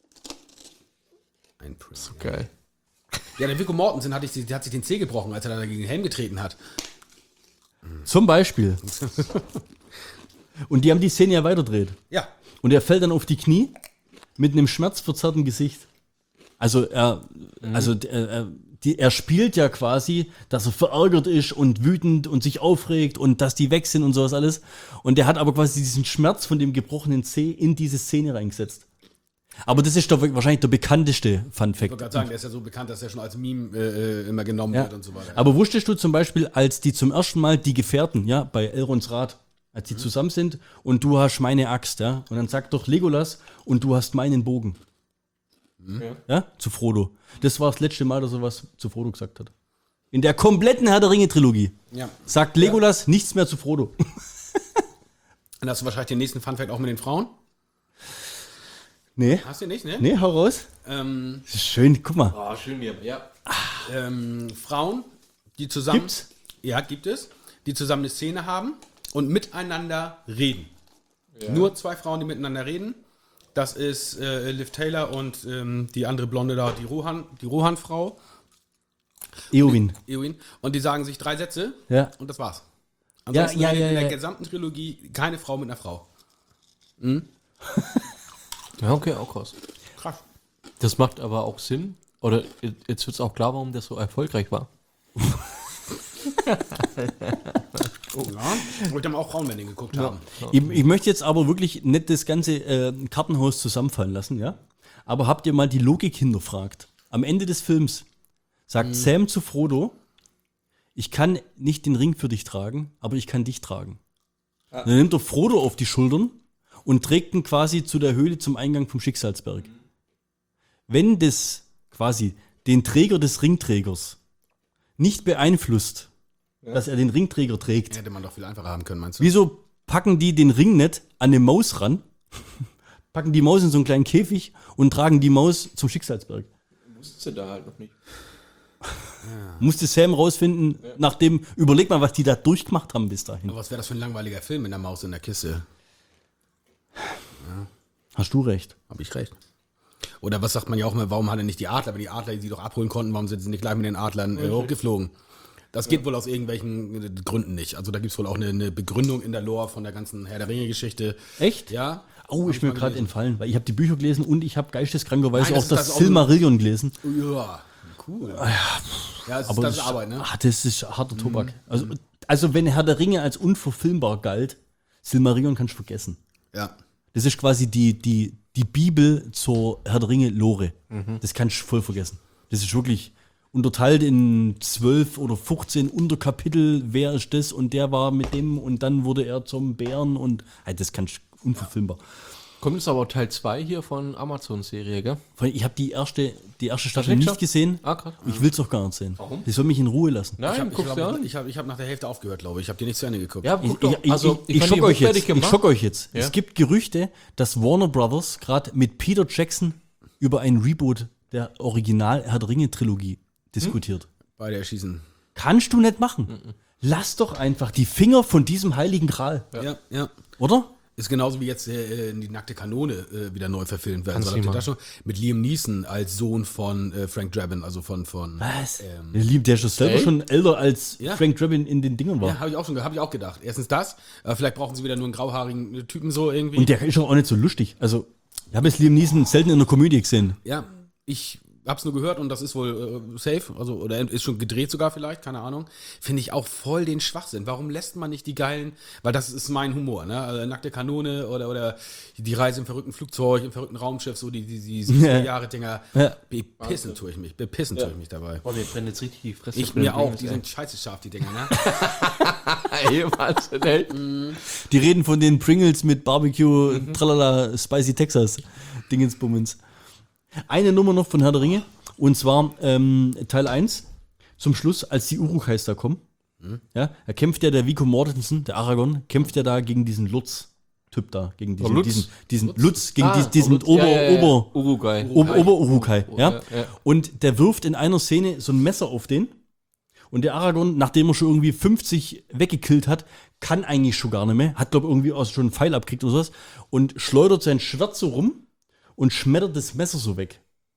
Ein Prinz. Geil. Ja, der Viggo Mortensen hat, sich, der hat sich den Zeh gebrochen, als er da gegen den Helm getreten hat. zum Beispiel. Und die haben die Szene ja weiterdreht. Ja. Und er fällt dann auf die Knie mit einem schmerzverzerrten Gesicht. Also er, also er, er, die, er spielt ja quasi, dass er verärgert ist und wütend und sich aufregt und dass die weg sind und sowas alles. Und er hat aber quasi diesen Schmerz von dem gebrochenen Zeh in diese Szene reingesetzt. Aber das ist doch wahrscheinlich der bekannteste Fun Ich wollte Fact. gerade sagen, der ist ja so bekannt, dass er schon als Meme äh, immer genommen Ja. wird und so weiter. Aber wusstest du zum Beispiel, als die zum ersten Mal die Gefährten, ja, bei Elrons Rat, als die zusammen sind und du hast meine Axt, ja, und dann sagt doch Legolas und du hast meinen Bogen. Ja, zu Frodo. Das war das letzte Mal, dass er was zu Frodo gesagt hat. In der kompletten Herr der Ringe-Trilogie Ja. sagt Legolas nichts mehr zu Frodo. Dann hast du wahrscheinlich den nächsten Funfact auch mit den Frauen. Nee. Hast du nicht, ne? Nee, hau raus. Ähm, Das ist schön, guck mal. Oh, schön hier. Ja. ähm, Frauen, die zusammen. Gibt's? Ja, gibt es. Die zusammen eine Szene haben und miteinander reden. Nur zwei Frauen, die miteinander reden. Das ist äh, Liv Taylor und ähm, die andere Blonde da, die Rohan, die Rohan-Frau. Eowyn. Eowyn. Und die sagen sich drei Sätze Ja. und das war's. Ja, Ansonsten ja, in ja, der ja. gesamten Trilogie keine Frau mit einer Frau. Ja, okay, auch krass. Krass. Das macht aber auch Sinn. Oder jetzt wird es auch klar, warum der so erfolgreich war. Ja, wo ich dann auch Frauenwending geguckt haben. Ich, ich möchte jetzt aber wirklich nicht das ganze äh, Kartenhaus zusammenfallen lassen, ja? Aber habt ihr mal die Logik hinterfragt? Am Ende des Films sagt Sam zu Frodo, ich kann nicht den Ring für dich tragen, aber ich kann dich tragen. Dann nimmt er Frodo auf die Schultern und trägt ihn quasi zu der Höhle zum Eingang vom Schicksalsberg. Wenn das quasi den Träger des Ringträgers nicht beeinflusst, dass er den Ringträger trägt, Hätte man doch viel einfacher haben können, meinst du? wieso packen die den Ring nicht an eine Maus ran, packen die Maus in so einen kleinen Käfig und tragen die Maus zum Schicksalsberg? Wusste da halt noch nicht. Musste Sam rausfinden, nachdem, überleg mal, was die da durchgemacht haben bis dahin. Aber was wäre das für ein langweiliger Film mit der Maus in der Kiste? Hast du recht. Hab ich recht. Oder was sagt man ja auch mal, warum hat er nicht die Adler? Wenn die Adler, die sie doch abholen konnten, warum sind sie nicht gleich mit den Adlern äh, hochgeflogen? Das geht wohl aus irgendwelchen äh, Gründen nicht. Also da gibt es wohl auch eine, eine Begründung in der Lore von der ganzen Herr der Ringe-Geschichte. Echt? Ja. Oh, Hab ist mir mal gerade gelesen. entfallen, weil ich habe die Bücher gelesen und ich habe geisteskrankerweise Nein, das auch ist- das, das ist auch Silmarillion gelesen. Ja, cool. Ja, es ist, Aber das ist Arbeit, ne? Ah, das ist harter Tobak. Also, also wenn Herr der Ringe als unverfilmbar galt, Silmarillion kannst du vergessen. Ja. Das ist quasi die, die, die Bibel zur Herr der Ringe Lore. Das kannst du voll vergessen. Das ist wirklich unterteilt in zwölf oder fünfzehn Unterkapitel, wer ist das und der war mit dem und dann wurde er zum Bären und halt, das kannst du unverfilmbar. Kommt jetzt aber auch Teil zwei hier von Amazon-Serie, gell? Vor allem, ich habe die erste, die erste Staffel Echt nicht schon? gesehen. Ah, krass. Ich will es auch gar nicht sehen. Warum? Die soll mich in Ruhe lassen. Nein, Ich habe guckst du glaub, an? ich hab, ich hab nach der Hälfte aufgehört, glaube ich. Ich habe die nicht zu Ende geguckt. Ja, Ich, guck doch. ich, ich, Also, ich, ich fand schock die euch jetzt. hochwertig Ich gemacht. schock euch jetzt. Ja. Es gibt Gerüchte, dass Warner Brothers gerade mit Peter Jackson über ein Reboot der Original Herr der Ringe Trilogie diskutiert. Beide erschießen. Kannst du nicht machen. Lass doch einfach die Finger von diesem heiligen Gral, Ja, ja. oder? Ist genauso wie jetzt äh, die nackte Kanone äh, wieder neu verfilmt werden Kannst soll. du Habt ihr nicht das schon? Mit Liam Neeson als Sohn von äh, Frank Drabin, also von. von Was? Ähm, der Lieb, der ist doch selber Echt? schon älter als Ja. Frank Drabin in den Dingern war. ja, habe ich auch schon hab ich auch gedacht. Erstens das, äh, vielleicht brauchen sie wieder nur einen grauhaarigen Typen so irgendwie. Und der ist doch auch nicht so lustig. Also, ich habe jetzt Liam Neeson selten in einer Komödie gesehen. ja, ich hab's nur gehört und das ist wohl äh, safe, also oder ist schon gedreht sogar vielleicht, keine Ahnung. Finde ich auch voll den Schwachsinn. Warum lässt man nicht die geilen, weil das ist mein Humor, ne? Also, nackte Kanone oder oder die Reise im verrückten Flugzeug, im verrückten Raumschiff, so die die, die siebziger Jahre Dinger. Ja. Bepissen tue ich mich, bepissen tue ich mich dabei. Oh, mir brennt jetzt richtig die Fresse. Ich mir auch, die sind scheiße scharf, die Dinger, ne? Ey, Wahnsinn, ey. Die reden von den Pringles mit Barbecue, tralala, Spicy Texas, Dingensbummens. Eine Nummer noch von Herr der Ringe, und zwar ähm, Teil eins, zum Schluss, als die Uruk-hais da kommen. Ja, da kämpft ja der Viggo Mortensen, der Aragorn, kämpft ja da gegen diesen Lutz-Typ da, gegen diesen, Lutz? diesen, diesen Lutz, gegen Ah, diesen, diesen Lutz. Ober, Ja, ja, ja. Ober, Uruguay. Ober, Ober-Urukai, ja? Ja, ja. Und der wirft in einer Szene so ein Messer auf den. Und der Aragorn, nachdem er schon irgendwie fünfzig weggekillt hat, kann eigentlich schon gar nicht mehr. Hat, glaube ich, irgendwie auch schon einen Pfeil abgekriegt oder sowas. Und schleudert sein Schwert so rum und schmettert das Messer so weg.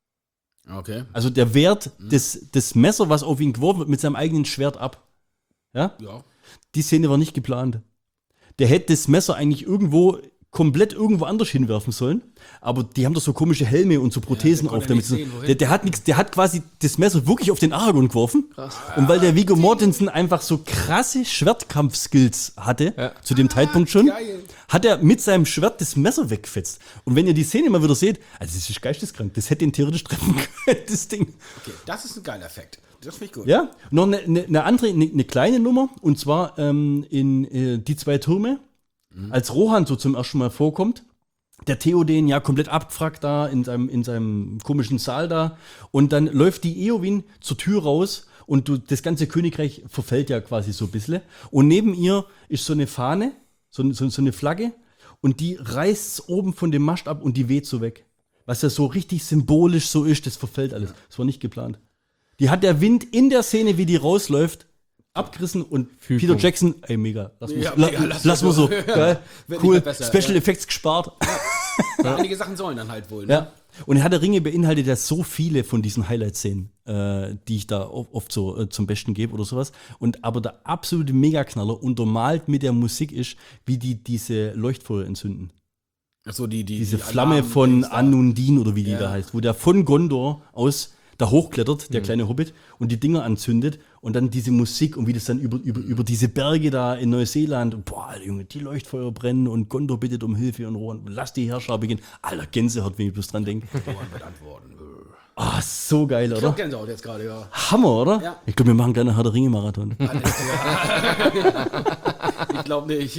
Okay. Also der wehrt das, das Messer, was auf ihn geworfen wird, mit seinem eigenen Schwert ab. Ja? Ja. Die Szene war nicht geplant. Der hätte das Messer eigentlich irgendwo komplett irgendwo anders hinwerfen sollen, aber die haben doch so komische Helme und so Prothesen der konnte auf. Damit nicht so, sehen, wohin. der, der hat nichts, der hat quasi das Messer wirklich auf den Aragorn geworfen. Und weil der Viggo Mortensen einfach so krasse Schwertkampf-Skills hatte, Ja. zu dem Zeitpunkt schon, geil. hat er mit seinem Schwert das Messer weggefetzt. Und wenn ihr die Szene mal wieder seht, also das ist geisteskrank, das hätte ihn theoretisch treffen können, das Ding. Okay, das ist ein geiler Effekt. Das finde ich gut. Ja, noch eine, eine, eine andere, eine, eine kleine Nummer, und zwar ähm, in äh, Die zwei Türme, als Rohan so zum ersten Mal vorkommt, der Theoden ja komplett abgefragt da in seinem, in seinem komischen Saal da, und dann läuft die Eowyn zur Tür raus und du, das ganze Königreich verfällt ja quasi so ein bisschen, und neben ihr ist so eine Fahne, so, so, so eine Flagge, und die reißt oben von dem Mast ab und die weht so weg. was ja so richtig symbolisch so ist, das verfällt alles. Das war nicht geplant. Die hat der Wind in der Szene, wie die rausläuft, abgerissen und Fügung. Peter Jackson, ey, mega. Lass Ja, mal mega, la, lass lass mal mal so. so. Geil. Wird Cool. nicht mehr besser, Special ja. Effects gespart. Einige Sachen sollen dann halt wohl. Ne? Ja. Und Herr der Ringe beinhaltet ja so viele von diesen Highlight-Szenen, äh, die ich da oft, oft so äh, zum Besten gebe oder sowas. Und aber der absolute Megaknaller untermalt mit der Musik ist, wie die diese Leuchtfeuer entzünden. Ach so, die, die, Diese die Flamme Alarm- von Dings da. Anundin oder wie die Ja. da heißt, wo der von Gondor aus da hochklettert, der kleine Hobbit, und die Dinger anzündet und dann diese Musik und wie das dann über, über, über diese Berge da in Neuseeland und boah, Alter, Junge, die Leuchtfeuer brennen und Gondor bittet um Hilfe und Rohan, lass die Herrscher beginnen. Alter, Gänsehaut, wenn ich bloß dran denke. Rohan wird antworten. Ah, so geil, Ich oder? hab Gänsehaut jetzt gerade, ja. Hammer, oder? Ja. Ich glaube, wir machen gerne Herr der Ringe-Marathon. Ich glaube nicht.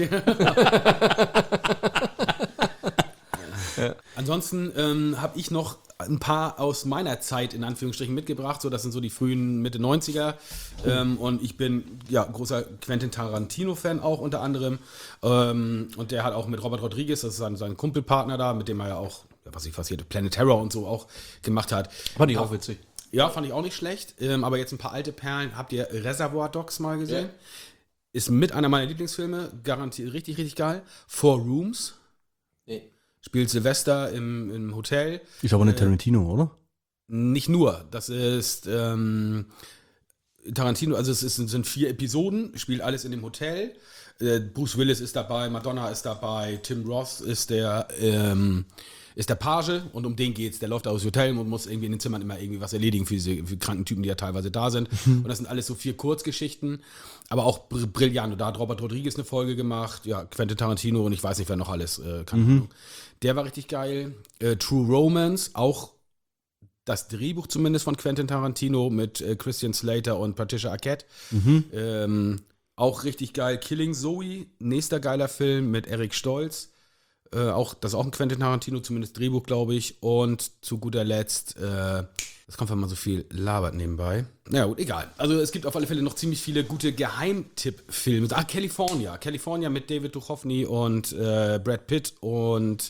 Ansonsten ähm, habe ich noch ein paar aus meiner Zeit in Anführungsstrichen mitgebracht. So, das sind so die frühen Mitte neunziger. Ähm, und ich bin ja großer Quentin Tarantino-Fan auch unter anderem. Ähm, und der hat auch mit Robert Rodriguez, das ist sein, sein Kumpelpartner da, mit dem er ja auch, ja, was ich passiert, Planet Terror und so auch gemacht hat. Fand ich auch witzig. Ja, fand ich auch nicht schlecht. Ähm, aber jetzt ein paar alte Perlen. Habt ihr Reservoir Dogs mal gesehen? Ja. Ist mit einer meiner Lieblingsfilme. Garantiert richtig, richtig geil. Four Rooms. Nee. Spielt Silvester im, im Hotel. Ist aber nicht Tarantino, oder? Nicht nur. Das ist ähm, Tarantino. Also es ist, sind vier Episoden. Spielt alles in dem Hotel. Äh, Bruce Willis ist dabei. Madonna ist dabei. Tim Roth ist der... Ähm, ist der Page und um den geht's. Der läuft da aus dem Hotel und muss irgendwie in den Zimmern immer irgendwie was erledigen für diese für kranken Typen, die ja teilweise da sind. Und das sind alles so vier Kurzgeschichten, aber auch br- brillant. Und da hat Robert Rodriguez eine Folge gemacht, ja, Quentin Tarantino und ich weiß nicht, wer noch alles, äh, keine Ahnung. Der war richtig geil. Äh, True Romance, auch das Drehbuch zumindest von Quentin Tarantino mit äh, Christian Slater und Patricia Arquette. Ähm, auch richtig geil. Killing Zoe, nächster geiler Film mit Eric Stolz. Äh, auch, das ist auch ein Quentin Tarantino, zumindest Drehbuch, glaube ich. Und zu guter Letzt, äh, das kommt, wenn man so viel labert nebenbei. Na ja, gut, egal. Also es gibt auf alle Fälle noch ziemlich viele gute Geheimtipp-Filme. Ah, California. California mit David Duchovny und äh, Brad Pitt und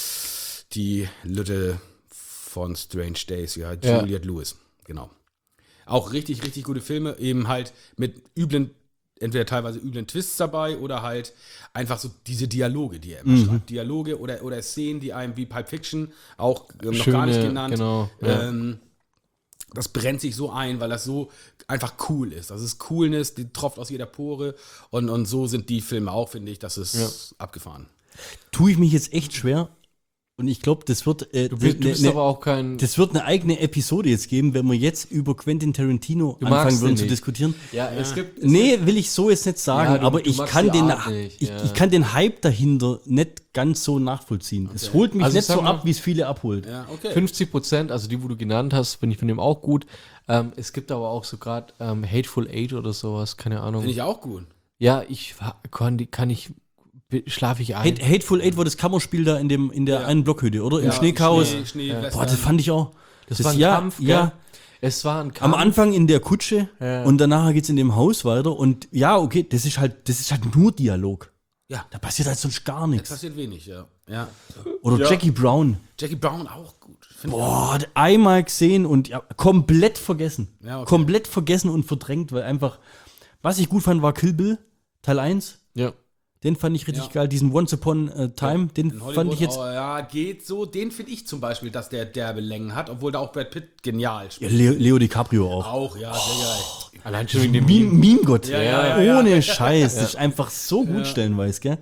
die Lütte von Strange Days, ja, Ja. Juliette Lewis. Genau. Auch richtig, richtig gute Filme. Eben halt mit üblen, entweder teilweise üblen Twists dabei oder halt einfach so diese Dialoge, die er immer schreibt. Dialoge oder, oder Szenen, die einem wie Pulp Fiction auch ähm, noch gar nicht Schöne, genannt. genau, ja. Ähm, das brennt sich so ein, weil das so einfach cool ist. Das ist Coolness, die tropft aus jeder Pore. Und, und so sind die Filme auch, finde ich. Das ist Ja. abgefahren. Tue ich mich jetzt echt schwer. Und ich glaube, das wird äh, Du bist, du ne- bist ne- aber auch kein. das wird eine eigene Episode jetzt geben, wenn wir jetzt über Quentin Tarantino Du magst anfangen würden den zu nicht. diskutieren. ja, es gibt. Es Nee, will ich so jetzt nicht sagen, Ja, du- aber du ich magst kann die den Art nicht, ich, ja. ich kann den Hype dahinter nicht ganz so nachvollziehen. Es holt mich Also nicht ich sag so mal- ab, wie es viele abholt. Ja, okay. fünfzig Prozent, also die, wo du genannt hast, finde ich von dem auch gut. Ähm, es gibt aber auch so gerade ähm, Hateful Eight oder sowas, keine Ahnung. Finde ich auch gut. Ja, ich kann, die- kann ich, schlafe ich ein. Hate, Hateful Eight war das Kammerspiel da in, dem, in der Ja. einen Blockhütte, oder? Im Ja, Schneechaos. Schnee, Schnee, Ja. Western. Boah, das fand ich auch. das war ein ja, Kampf, gell? ja. Es war ein Kampf. Am Anfang in der Kutsche Ja. und danach geht's in dem Haus weiter. Und ja, okay, das ist halt, das ist halt nur Dialog. Ja, Da passiert halt sonst gar es nichts. passiert wenig, ja. ja. Oder Jackie Brown. Jackie Brown auch gut. Finde ich auch. Boah, hat einmal gesehen und ja, komplett vergessen. Ja, okay. Komplett vergessen und verdrängt, weil einfach, was ich gut fand, war Kill Bill, Teil eins. Ja. Den fand ich richtig Ja. geil. Diesen Once Upon a Time, den In Hollywood, fand ich jetzt. oh, ja, geht so. Den finde ich zum Beispiel, dass der derbe Längen hat, obwohl da auch Brad Pitt genial Ja, spielt. Leo, Leo DiCaprio auch. Auch, ja, sehr geil. Allein schon wegen dem Meme, Meme. Meme-Gott. Ja, ja, ja, Ohne Scheiß. Das ist einfach so gut Ja. stellenweise, gell?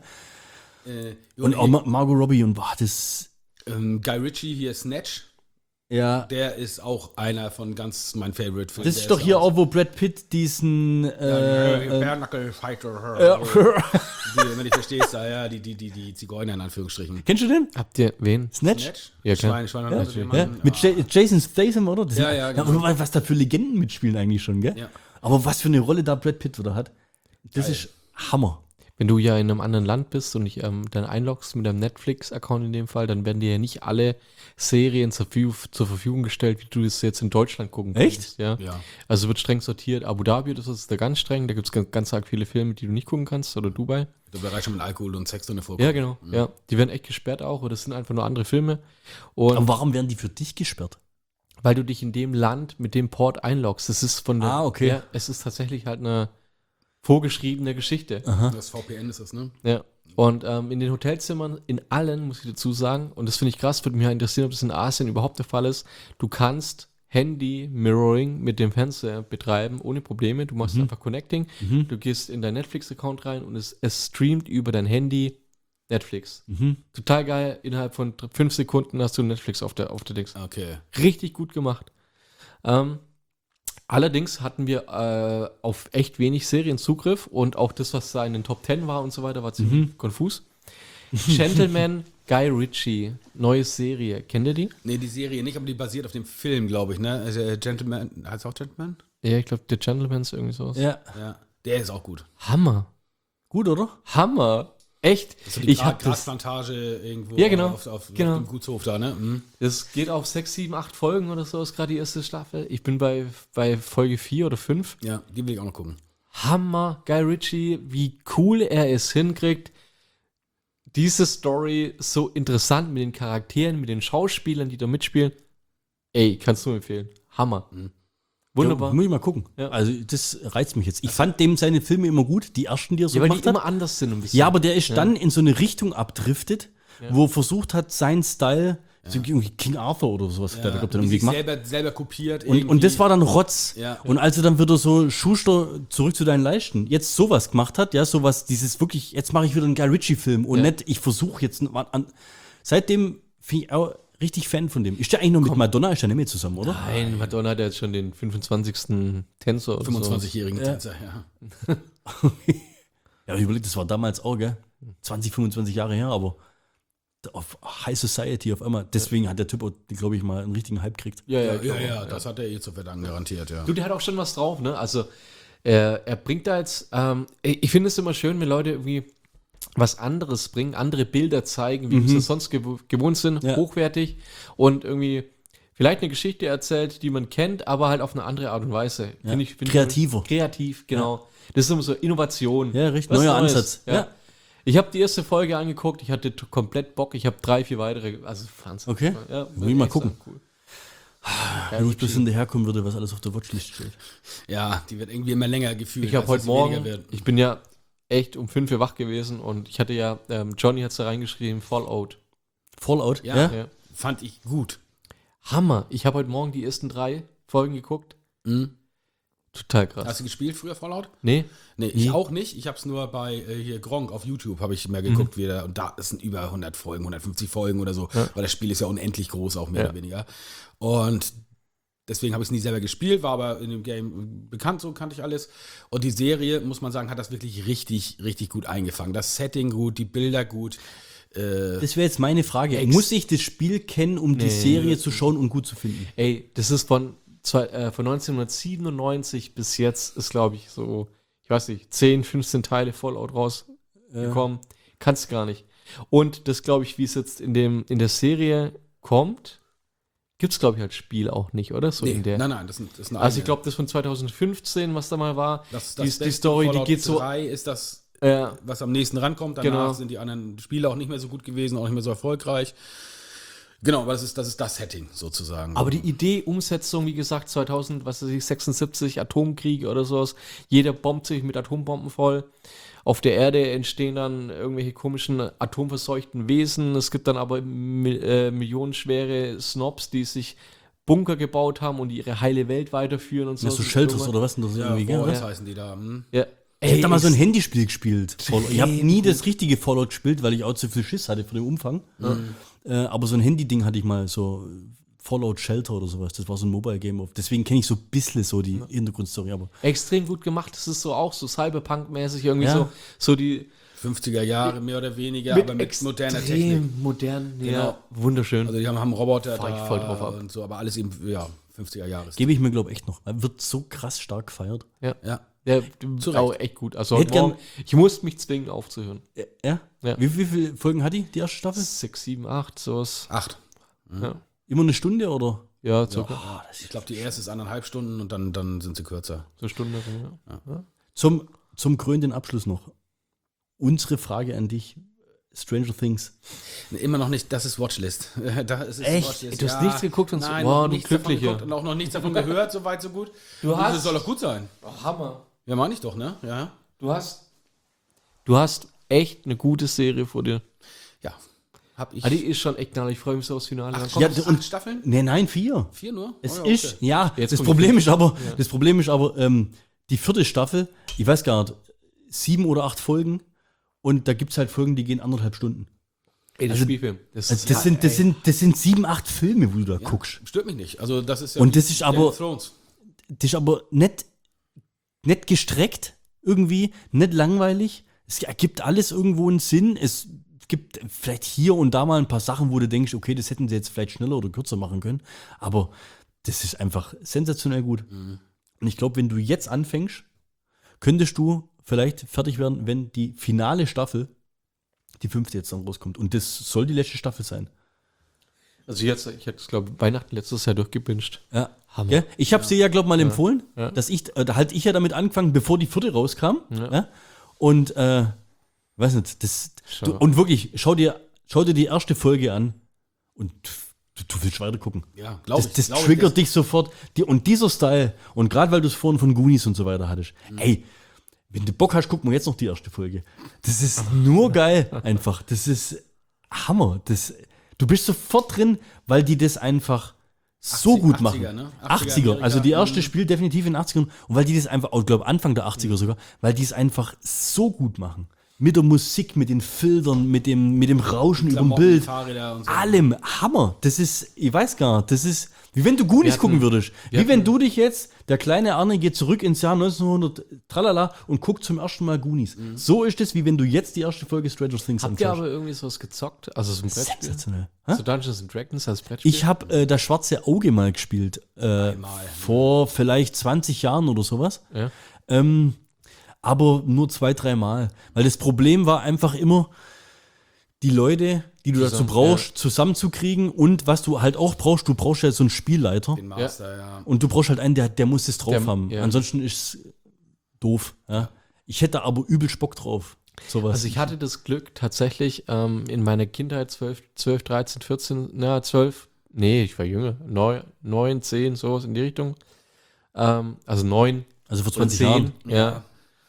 Äh, Und auch Ma- Margot Robbie und boah, das. ähm, Guy Ritchie hier, Snatch, Ja. der ist auch einer von ganz mein Favorite Filmen. Das ist doch hier auch, wo Brad Pitt diesen. Äh, äh, Bärnackel Fighter. ja. Die, wenn du verstehst, da, ja, die, die, die, die Zigeuner in Anführungsstrichen. Kennst du den? Habt ihr wen? Snatch? Snatch? Ja, klar. Schwein, Schwein, Ja, Schwein, ja, mit Ja, Jason Statham, oder? Das Ja, sind- ja, genau. und was da für Legenden mitspielen eigentlich schon, gell? Ja. Aber was für eine Rolle da Brad Pitt wieder hat, das Geil. ist Hammer. Wenn du ja in einem anderen Land bist und dich ähm, dann einloggst mit deinem Netflix-Account in dem Fall, dann werden dir ja nicht alle Serien zur, Verfüg- zur Verfügung gestellt, wie du es jetzt in Deutschland gucken Echt? kannst. Ja. Ja. Also wird streng sortiert. Abu Dhabi, das ist da ganz streng. Da gibt es ganz, ganz arg viele Filme, die du nicht gucken kannst. Oder Dubai. Der Bereich schon mit Alkohol und Sex drin vorkommt. Ja, genau. Ja, die werden echt gesperrt auch, oder das sind einfach nur andere Filme. Und Aber warum werden die für dich gesperrt? weil du dich in dem Land mit dem Port einloggst. Das ist von der, Ah, okay. ja, es ist tatsächlich halt eine vorgeschriebene Geschichte. Das V P N ist das, ne? Ja. Und ähm, in den Hotelzimmern, in allen, muss ich dazu sagen, und das finde ich krass, würde mich ja interessieren, ob das in Asien überhaupt der Fall ist, du kannst Handy-Mirroring mit dem Fernseher betreiben, ohne Probleme. Du machst einfach Connecting, du gehst in dein Netflix-Account rein und es, es streamt über dein Handy Netflix. Mhm. Total geil, innerhalb von dr- fünf Sekunden hast du Netflix auf der, auf der Dings. Okay. Richtig gut gemacht. Ähm, allerdings hatten wir äh, auf echt wenig Serien Zugriff und auch das, was da in den Top Ten war und so weiter, war ziemlich konfus. Gentleman Guy Ritchie, neue Serie. Kennt ihr die? Nee, die Serie nicht, aber die basiert auf dem Film, glaube ich, ne? Also, äh, Gentleman, heißt es auch Gentleman? Ja, ich glaube, The Gentleman's irgendwie sowas. Ja. Ja. Der ist auch gut. Hammer. Gut, oder? Hammer. Echt? Das ist die Ich Gra- hab das, Grasplantage irgendwo Ja, genau. auf, auf, Genau. auf dem Gutshof da, ne? Mhm. das geht auf sechs, sieben, acht Folgen oder so, ist gerade die erste Staffel. Ich bin bei, bei Folge vier oder fünf. Ja, die will ich auch noch gucken. Hammer, Guy Ritchie, wie cool er es hinkriegt, diese Story so interessant mit den Charakteren, mit den Schauspielern, die da mitspielen. Ey, kannst du empfehlen. Hammer. Wunderbar. Ja, muss ich mal gucken. Ja. Also, das reizt mich jetzt. Ich fand dem seine Filme immer gut, die ersten, die er so Ja, weil die gemacht hat. immer anders sind ein bisschen. Ja, aber der ist dann in so eine Richtung abdriftet, wo er versucht hat, seinen Style, so irgendwie King Arthur oder sowas, hat er, glaub, dann Wie irgendwie sich gemacht. selber, selber kopiert. Und, und irgendwie. das war dann Rotz. Ja. Und als er dann wieder so Schuster zurück zu deinen Leisten, jetzt sowas gemacht hat, ja, sowas, dieses wirklich, jetzt mache ich wieder einen Guy Ritchie-Film und Ja. nicht, ich versuche jetzt mal an. Seitdem bin ich auch richtig Fan von dem. Ist der eigentlich noch mit Madonna, ist der nicht mehr zusammen, oder? Nein, Madonna hat ja jetzt schon den fünfundzwanzigsten Tänzer oder so. fünfundzwanzigjährigen Tänzer, ja. Ja, ich überlege, das war damals auch, gell? zwanzig, fünfundzwanzig Jahre her, aber auf High Society auf einmal. Deswegen hat der Typ, glaube ich, mal einen richtigen Hype gekriegt. Ja, ja, Ja, ja, genau. ja, das hat er eh zu verdanken, garantiert, ja. Du, der hat auch schon was drauf, ne? Also, er, er bringt da jetzt, ähm, ich ich finde es immer schön, wenn Leute irgendwie was anderes bringen, andere Bilder zeigen, wie wir es sonst gew gewohnt sind, Ja. hochwertig und irgendwie vielleicht eine Geschichte erzählt, die man kennt, aber halt auf eine andere Art und Weise. Ja. Find ich, find Kreativer. Ich, kreativ, genau. Das ist immer so Innovation. Ja, richtig. Was Neuer Neues. Ansatz. Ja. Ja. Ich habe die erste Folge angeguckt, ich hatte t- komplett Bock, ich habe drei, vier weitere, also fand's. Okay. Ja, Muss ich mal echt gucken. Cool. Wenn ich bloß hinterherkommen würde, was alles auf der Watchlist steht. Ja, die wird irgendwie immer länger gefühlt. Ich habe als heute es weniger Morgen, wird. ich bin ja echt um fünf Uhr wach gewesen und ich hatte ja, ähm, Johnny hat es da reingeschrieben, Fallout. Fallout? Ja. Ja. Ja. Fand ich gut. Hammer. Ich habe heute Morgen die ersten drei Folgen geguckt. Mhm. Total krass. Hast du gespielt früher Fallout? Nee? Nee, ich auch nicht. Ich habe es nur bei äh, hier Gronk auf YouTube habe ich mehr geguckt, wie der, und da sind über hundert Folgen, hundertfünfzig Folgen oder so, weil das Spiel ist ja unendlich groß, auch mehr Ja. oder weniger. Und deswegen habe ich es nie selber gespielt, war aber in dem Game bekannt, so kannte ich alles. Und die Serie, muss man sagen, hat das wirklich richtig, richtig gut eingefangen. Das Setting gut, die Bilder gut. Äh, Das wäre jetzt meine Frage. Ex- Muss ich das Spiel kennen, um die Nee. Serie zu schauen und gut zu finden? Ey, das ist von, zwei, äh, von neunzehnhundertsiebenundneunzig bis jetzt ist, glaube ich, so, ich weiß nicht, zehn, fünfzehn Teile Fallout rausgekommen. Kannst gar nicht. Und das, glaube ich, wie es jetzt in, dem, in der Serie kommt, gibt es, glaube ich, als Spiel auch nicht, oder? So nee, in der. nein, nein, das, ist- das ist eine Also eigene. ich glaube, das von zweitausendfünfzehn, was da mal war, das, die, das die beste Story, die Fallout geht so. drei ist das, Äh, was am nächsten rankommt. Danach Genau. sind die anderen Spiele auch nicht mehr so gut gewesen, auch nicht mehr so erfolgreich. Genau, aber das ist das, ist das Setting sozusagen. aber die Idee, Umsetzung, wie gesagt, zweitausend, was weiß ich, sechsundsiebzig, Atomkriege oder sowas, jeder bombt sich mit Atombomben voll. Auf der Erde entstehen dann irgendwelche komischen atomverseuchten Wesen. Es gibt dann aber mi äh, millionenschwere Snobs, die sich Bunker gebaut haben und ihre heile Welt weiterführen und so. Ja, so Shelters oder was denn das ja, irgendwie, gell? Warriors oder? heißen die da. Hm? Ja. Ich habe da mal so ein ist- Handyspiel gespielt. Fallout. Ich habe nie das richtige Fallout gespielt, weil ich auch zu viel Schiss hatte von dem Umfang. Äh, aber so ein Handy-Ding hatte ich mal, so Fallout Shelter oder sowas. Das war so ein Mobile-Game. auf- Deswegen kenne ich so ein bisschen so die Hintergrundstory. Aber extrem gut gemacht. Das ist so auch so Cyberpunk-mäßig irgendwie Ja. so, so die fünfziger Jahre mehr oder weniger, aber mit moderner Technik. extrem modern, ja, Genau. wunderschön. Also die haben, haben Roboter Fahr ich da voll drauf ab. und so, aber alles eben, ja, fünfziger Jahre. gebe ich mir, glaube ich, echt noch. Wird so krass stark gefeiert. ja. Ja. Ja, Zu Recht. auch echt gut. Also Hätt heute Morgen, gern- ich musste mich zwingen aufzuhören. Ja? Ja. Wie, wie viele Folgen hat die, die erste Staffel? Sechs, sieben, acht, sowas. Acht. Ja, Immer eine Stunde oder? ja circa Ah, das Ich glaube, die erste ist anderthalb Stunden und dann, dann sind sie kürzer. so eine Stunde. Ja. Zum, zum krönenden Abschluss noch. unsere Frage an dich. Stranger Things. Immer noch nicht, das ist Watchlist. Da ist es Echt? Watchlist. Du hast nichts geguckt und so, nein, boah, noch du nichts davon Glückliche. geguckt und auch noch nichts davon gehört, so weit, so gut. Du Und hast- Das soll doch gut sein. Oh, Hammer. Ja, meine ich doch, ne? Ja. Du hast, du hast echt eine gute Serie vor dir. Ja. Hab ich. Ah, die ist schon echt nah. Ich freue mich so aufs Finale. Dann Acht, kommt Ja, ja, und- acht Staffeln? Nee, nein, vier. Vier nur? Es Oh ja, ist, okay. ja, Jetzt das kommt Problem die ist aber, das Problem ist aber, ähm, die vierte Staffel, ich weiß gar nicht, sieben oder acht Folgen und da gibt es halt Folgen, die gehen anderthalb Stunden. Ey, das Also- Spielfilm. Das Also das sind, das sind, das sind sieben, acht Filme, wo du da guckst. Stört mich nicht. Also, das ist ja. Und wie das ist Game aber- of Thrones. Das ist aber nicht, nicht gestreckt irgendwie, nicht langweilig. Es ergibt alles irgendwo einen Sinn. Es gibt vielleicht hier und da mal ein paar Sachen, wo du denkst, okay, das hätten sie jetzt vielleicht schneller oder kürzer machen können. Aber das ist einfach sensationell gut. Und ich glaube, wenn du jetzt anfängst, könntest du vielleicht fertig werden, wenn die finale Staffel, die fünfte jetzt dann rauskommt. Und das soll die letzte Staffel sein. Also jetzt, ich hätte es, glaube ich, Weihnachten letztes Jahr durchgebinscht. Ja. Hammer. Ja, ich habe sie ja, glaube ich, mal empfohlen, Ja. dass ich, äh, da halt ich ja damit angefangen, bevor die vierte rauskam. Ja. Ja. Und, äh, weiß nicht, das, Schau. du, und wirklich, schau dir, schau dir die erste Folge an und du, du willst weiter gucken. Ja, glaube Das, ich. das glaub ich, triggert dich sofort. Die, und dieser Style, und gerade weil du es vorhin von Goonies und so weiter hattest, Mhm. ey, wenn du Bock hast, gucken wir jetzt noch die erste Folge. Das ist nur geil, einfach. Das ist Hammer. Das, du bist sofort drin, weil die das einfach so achtzig gut machen. achtziger, ne? achtziger, Amerika. also die erste Mhm. spielt definitiv in den achtzigern. Und weil die das einfach, ich glaube Anfang der achtziger sogar, weil die es einfach so gut machen. Mit der Musik, mit den Filtern, mit dem, mit dem Rauschen über dem Klamotten, Bild. Fahrräder und so. Allem, Hammer. Das ist, ich weiß gar nicht, das ist, wie wenn du Goonies Wir hatten- gucken würdest. Wie wir wenn hatten- du dich jetzt, der kleine Arne geht zurück ins Jahr neunzehnhundert, tralala, und guckt zum ersten Mal Goonies. So ist es, wie wenn du jetzt die erste Folge Stranger Things Habt ihr anschaust. aber irgendwie sowas gezockt? Also so ein Brettspiel? Sensationell. Hä? So Dungeons and Dragons als Brettspiel? Ich habe äh, das schwarze Auge mal gespielt. Äh, Einmal. vor vielleicht zwanzig Jahren oder sowas. Ja. Ähm, aber nur zwei, dreimal. Weil das Problem war einfach immer, die Leute, die du dazu Zusammen, brauchst, zusammenzukriegen und was du halt auch brauchst, du brauchst ja so einen Spielleiter Den Master, ja. und du brauchst halt einen, der, der muss es drauf Der- haben. ja. Ansonsten ist es doof. Ja. Ich hätte aber übel Spock drauf. Sowas. Also ich hatte das Glück tatsächlich ähm, in meiner Kindheit zwölf, zwölf, dreizehn, vierzehn, na zwölf, nee, ich war jünger, neun, zehn, sowas in die Richtung. Ähm, also neun also vor und zwanzig zehn, Jahren. ja.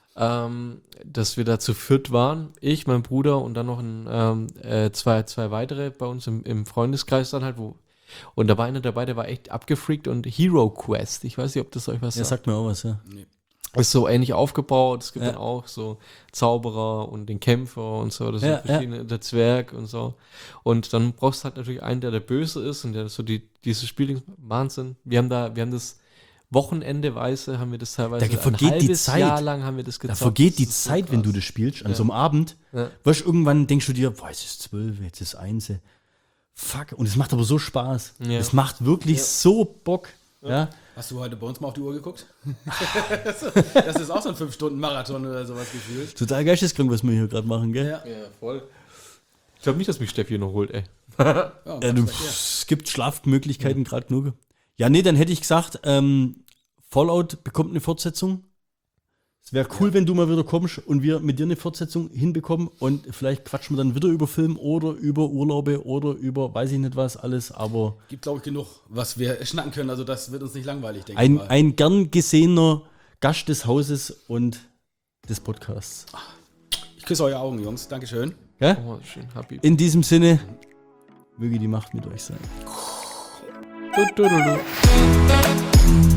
Ähm, dass wir da zu viert waren, ich, mein Bruder und dann noch ein, ähm, äh, zwei, zwei weitere bei uns im, im Freundeskreis dann halt, wo und da war einer dabei, der war echt abgefreakt und Hero Quest, ich weiß nicht, ob das euch was Ja, sagt. sagt mir auch was, ja. Ist so ähnlich aufgebaut. Es gibt Ja. dann auch so Zauberer und den Kämpfer und so. Das Ja, sind verschiedene, der Zwerg und so. Und dann brauchst du halt natürlich einen, der der Böse ist und der so die, dieses Spiel Wahnsinn. Wir haben da, wir haben das wochenendeweise, haben wir das teilweise Da vergeht die Zeit. Jahr lang haben wir das Da gezockt. vergeht die Das ist so Zeit, wenn du krass. das spielst, an Ja. so einem Abend. Ja. Weißt du, irgendwann denkst du dir, boah, es ist zwölf, jetzt ist eins. Fuck. Und es macht aber so Spaß. Ja. Es macht wirklich so Bock. Ja. Hast du heute bei uns mal auf die Uhr geguckt? Das ist auch so ein fünf Stunden Marathon oder sowas gefühlt. Total geisteskrank, was wir hier gerade machen, gell? Ja. Ja, voll. Ich glaube nicht, dass mich Steffi noch holt, ey. Ja, Äh, du, pff, es gibt Schlafmöglichkeiten gerade genug. Ja, nee, dann hätte ich gesagt, ähm, Fallout bekommt eine Fortsetzung. Es wäre cool, wenn du mal wieder kommst und wir mit dir eine Fortsetzung hinbekommen und vielleicht quatschen wir dann wieder über Film oder über Urlaube oder über weiß ich nicht was alles, aber Gibt, glaube ich, genug, was wir schnacken können. Also das wird uns nicht langweilig, denke ein, ich mal. ein gern gesehener Gast des Hauses und des Podcasts. Ich küsse eure Augen, Jungs. Dankeschön. Ja? Oh, schön, happy. In diesem Sinne, möge die Macht mit euch sein. Du, du, du, du.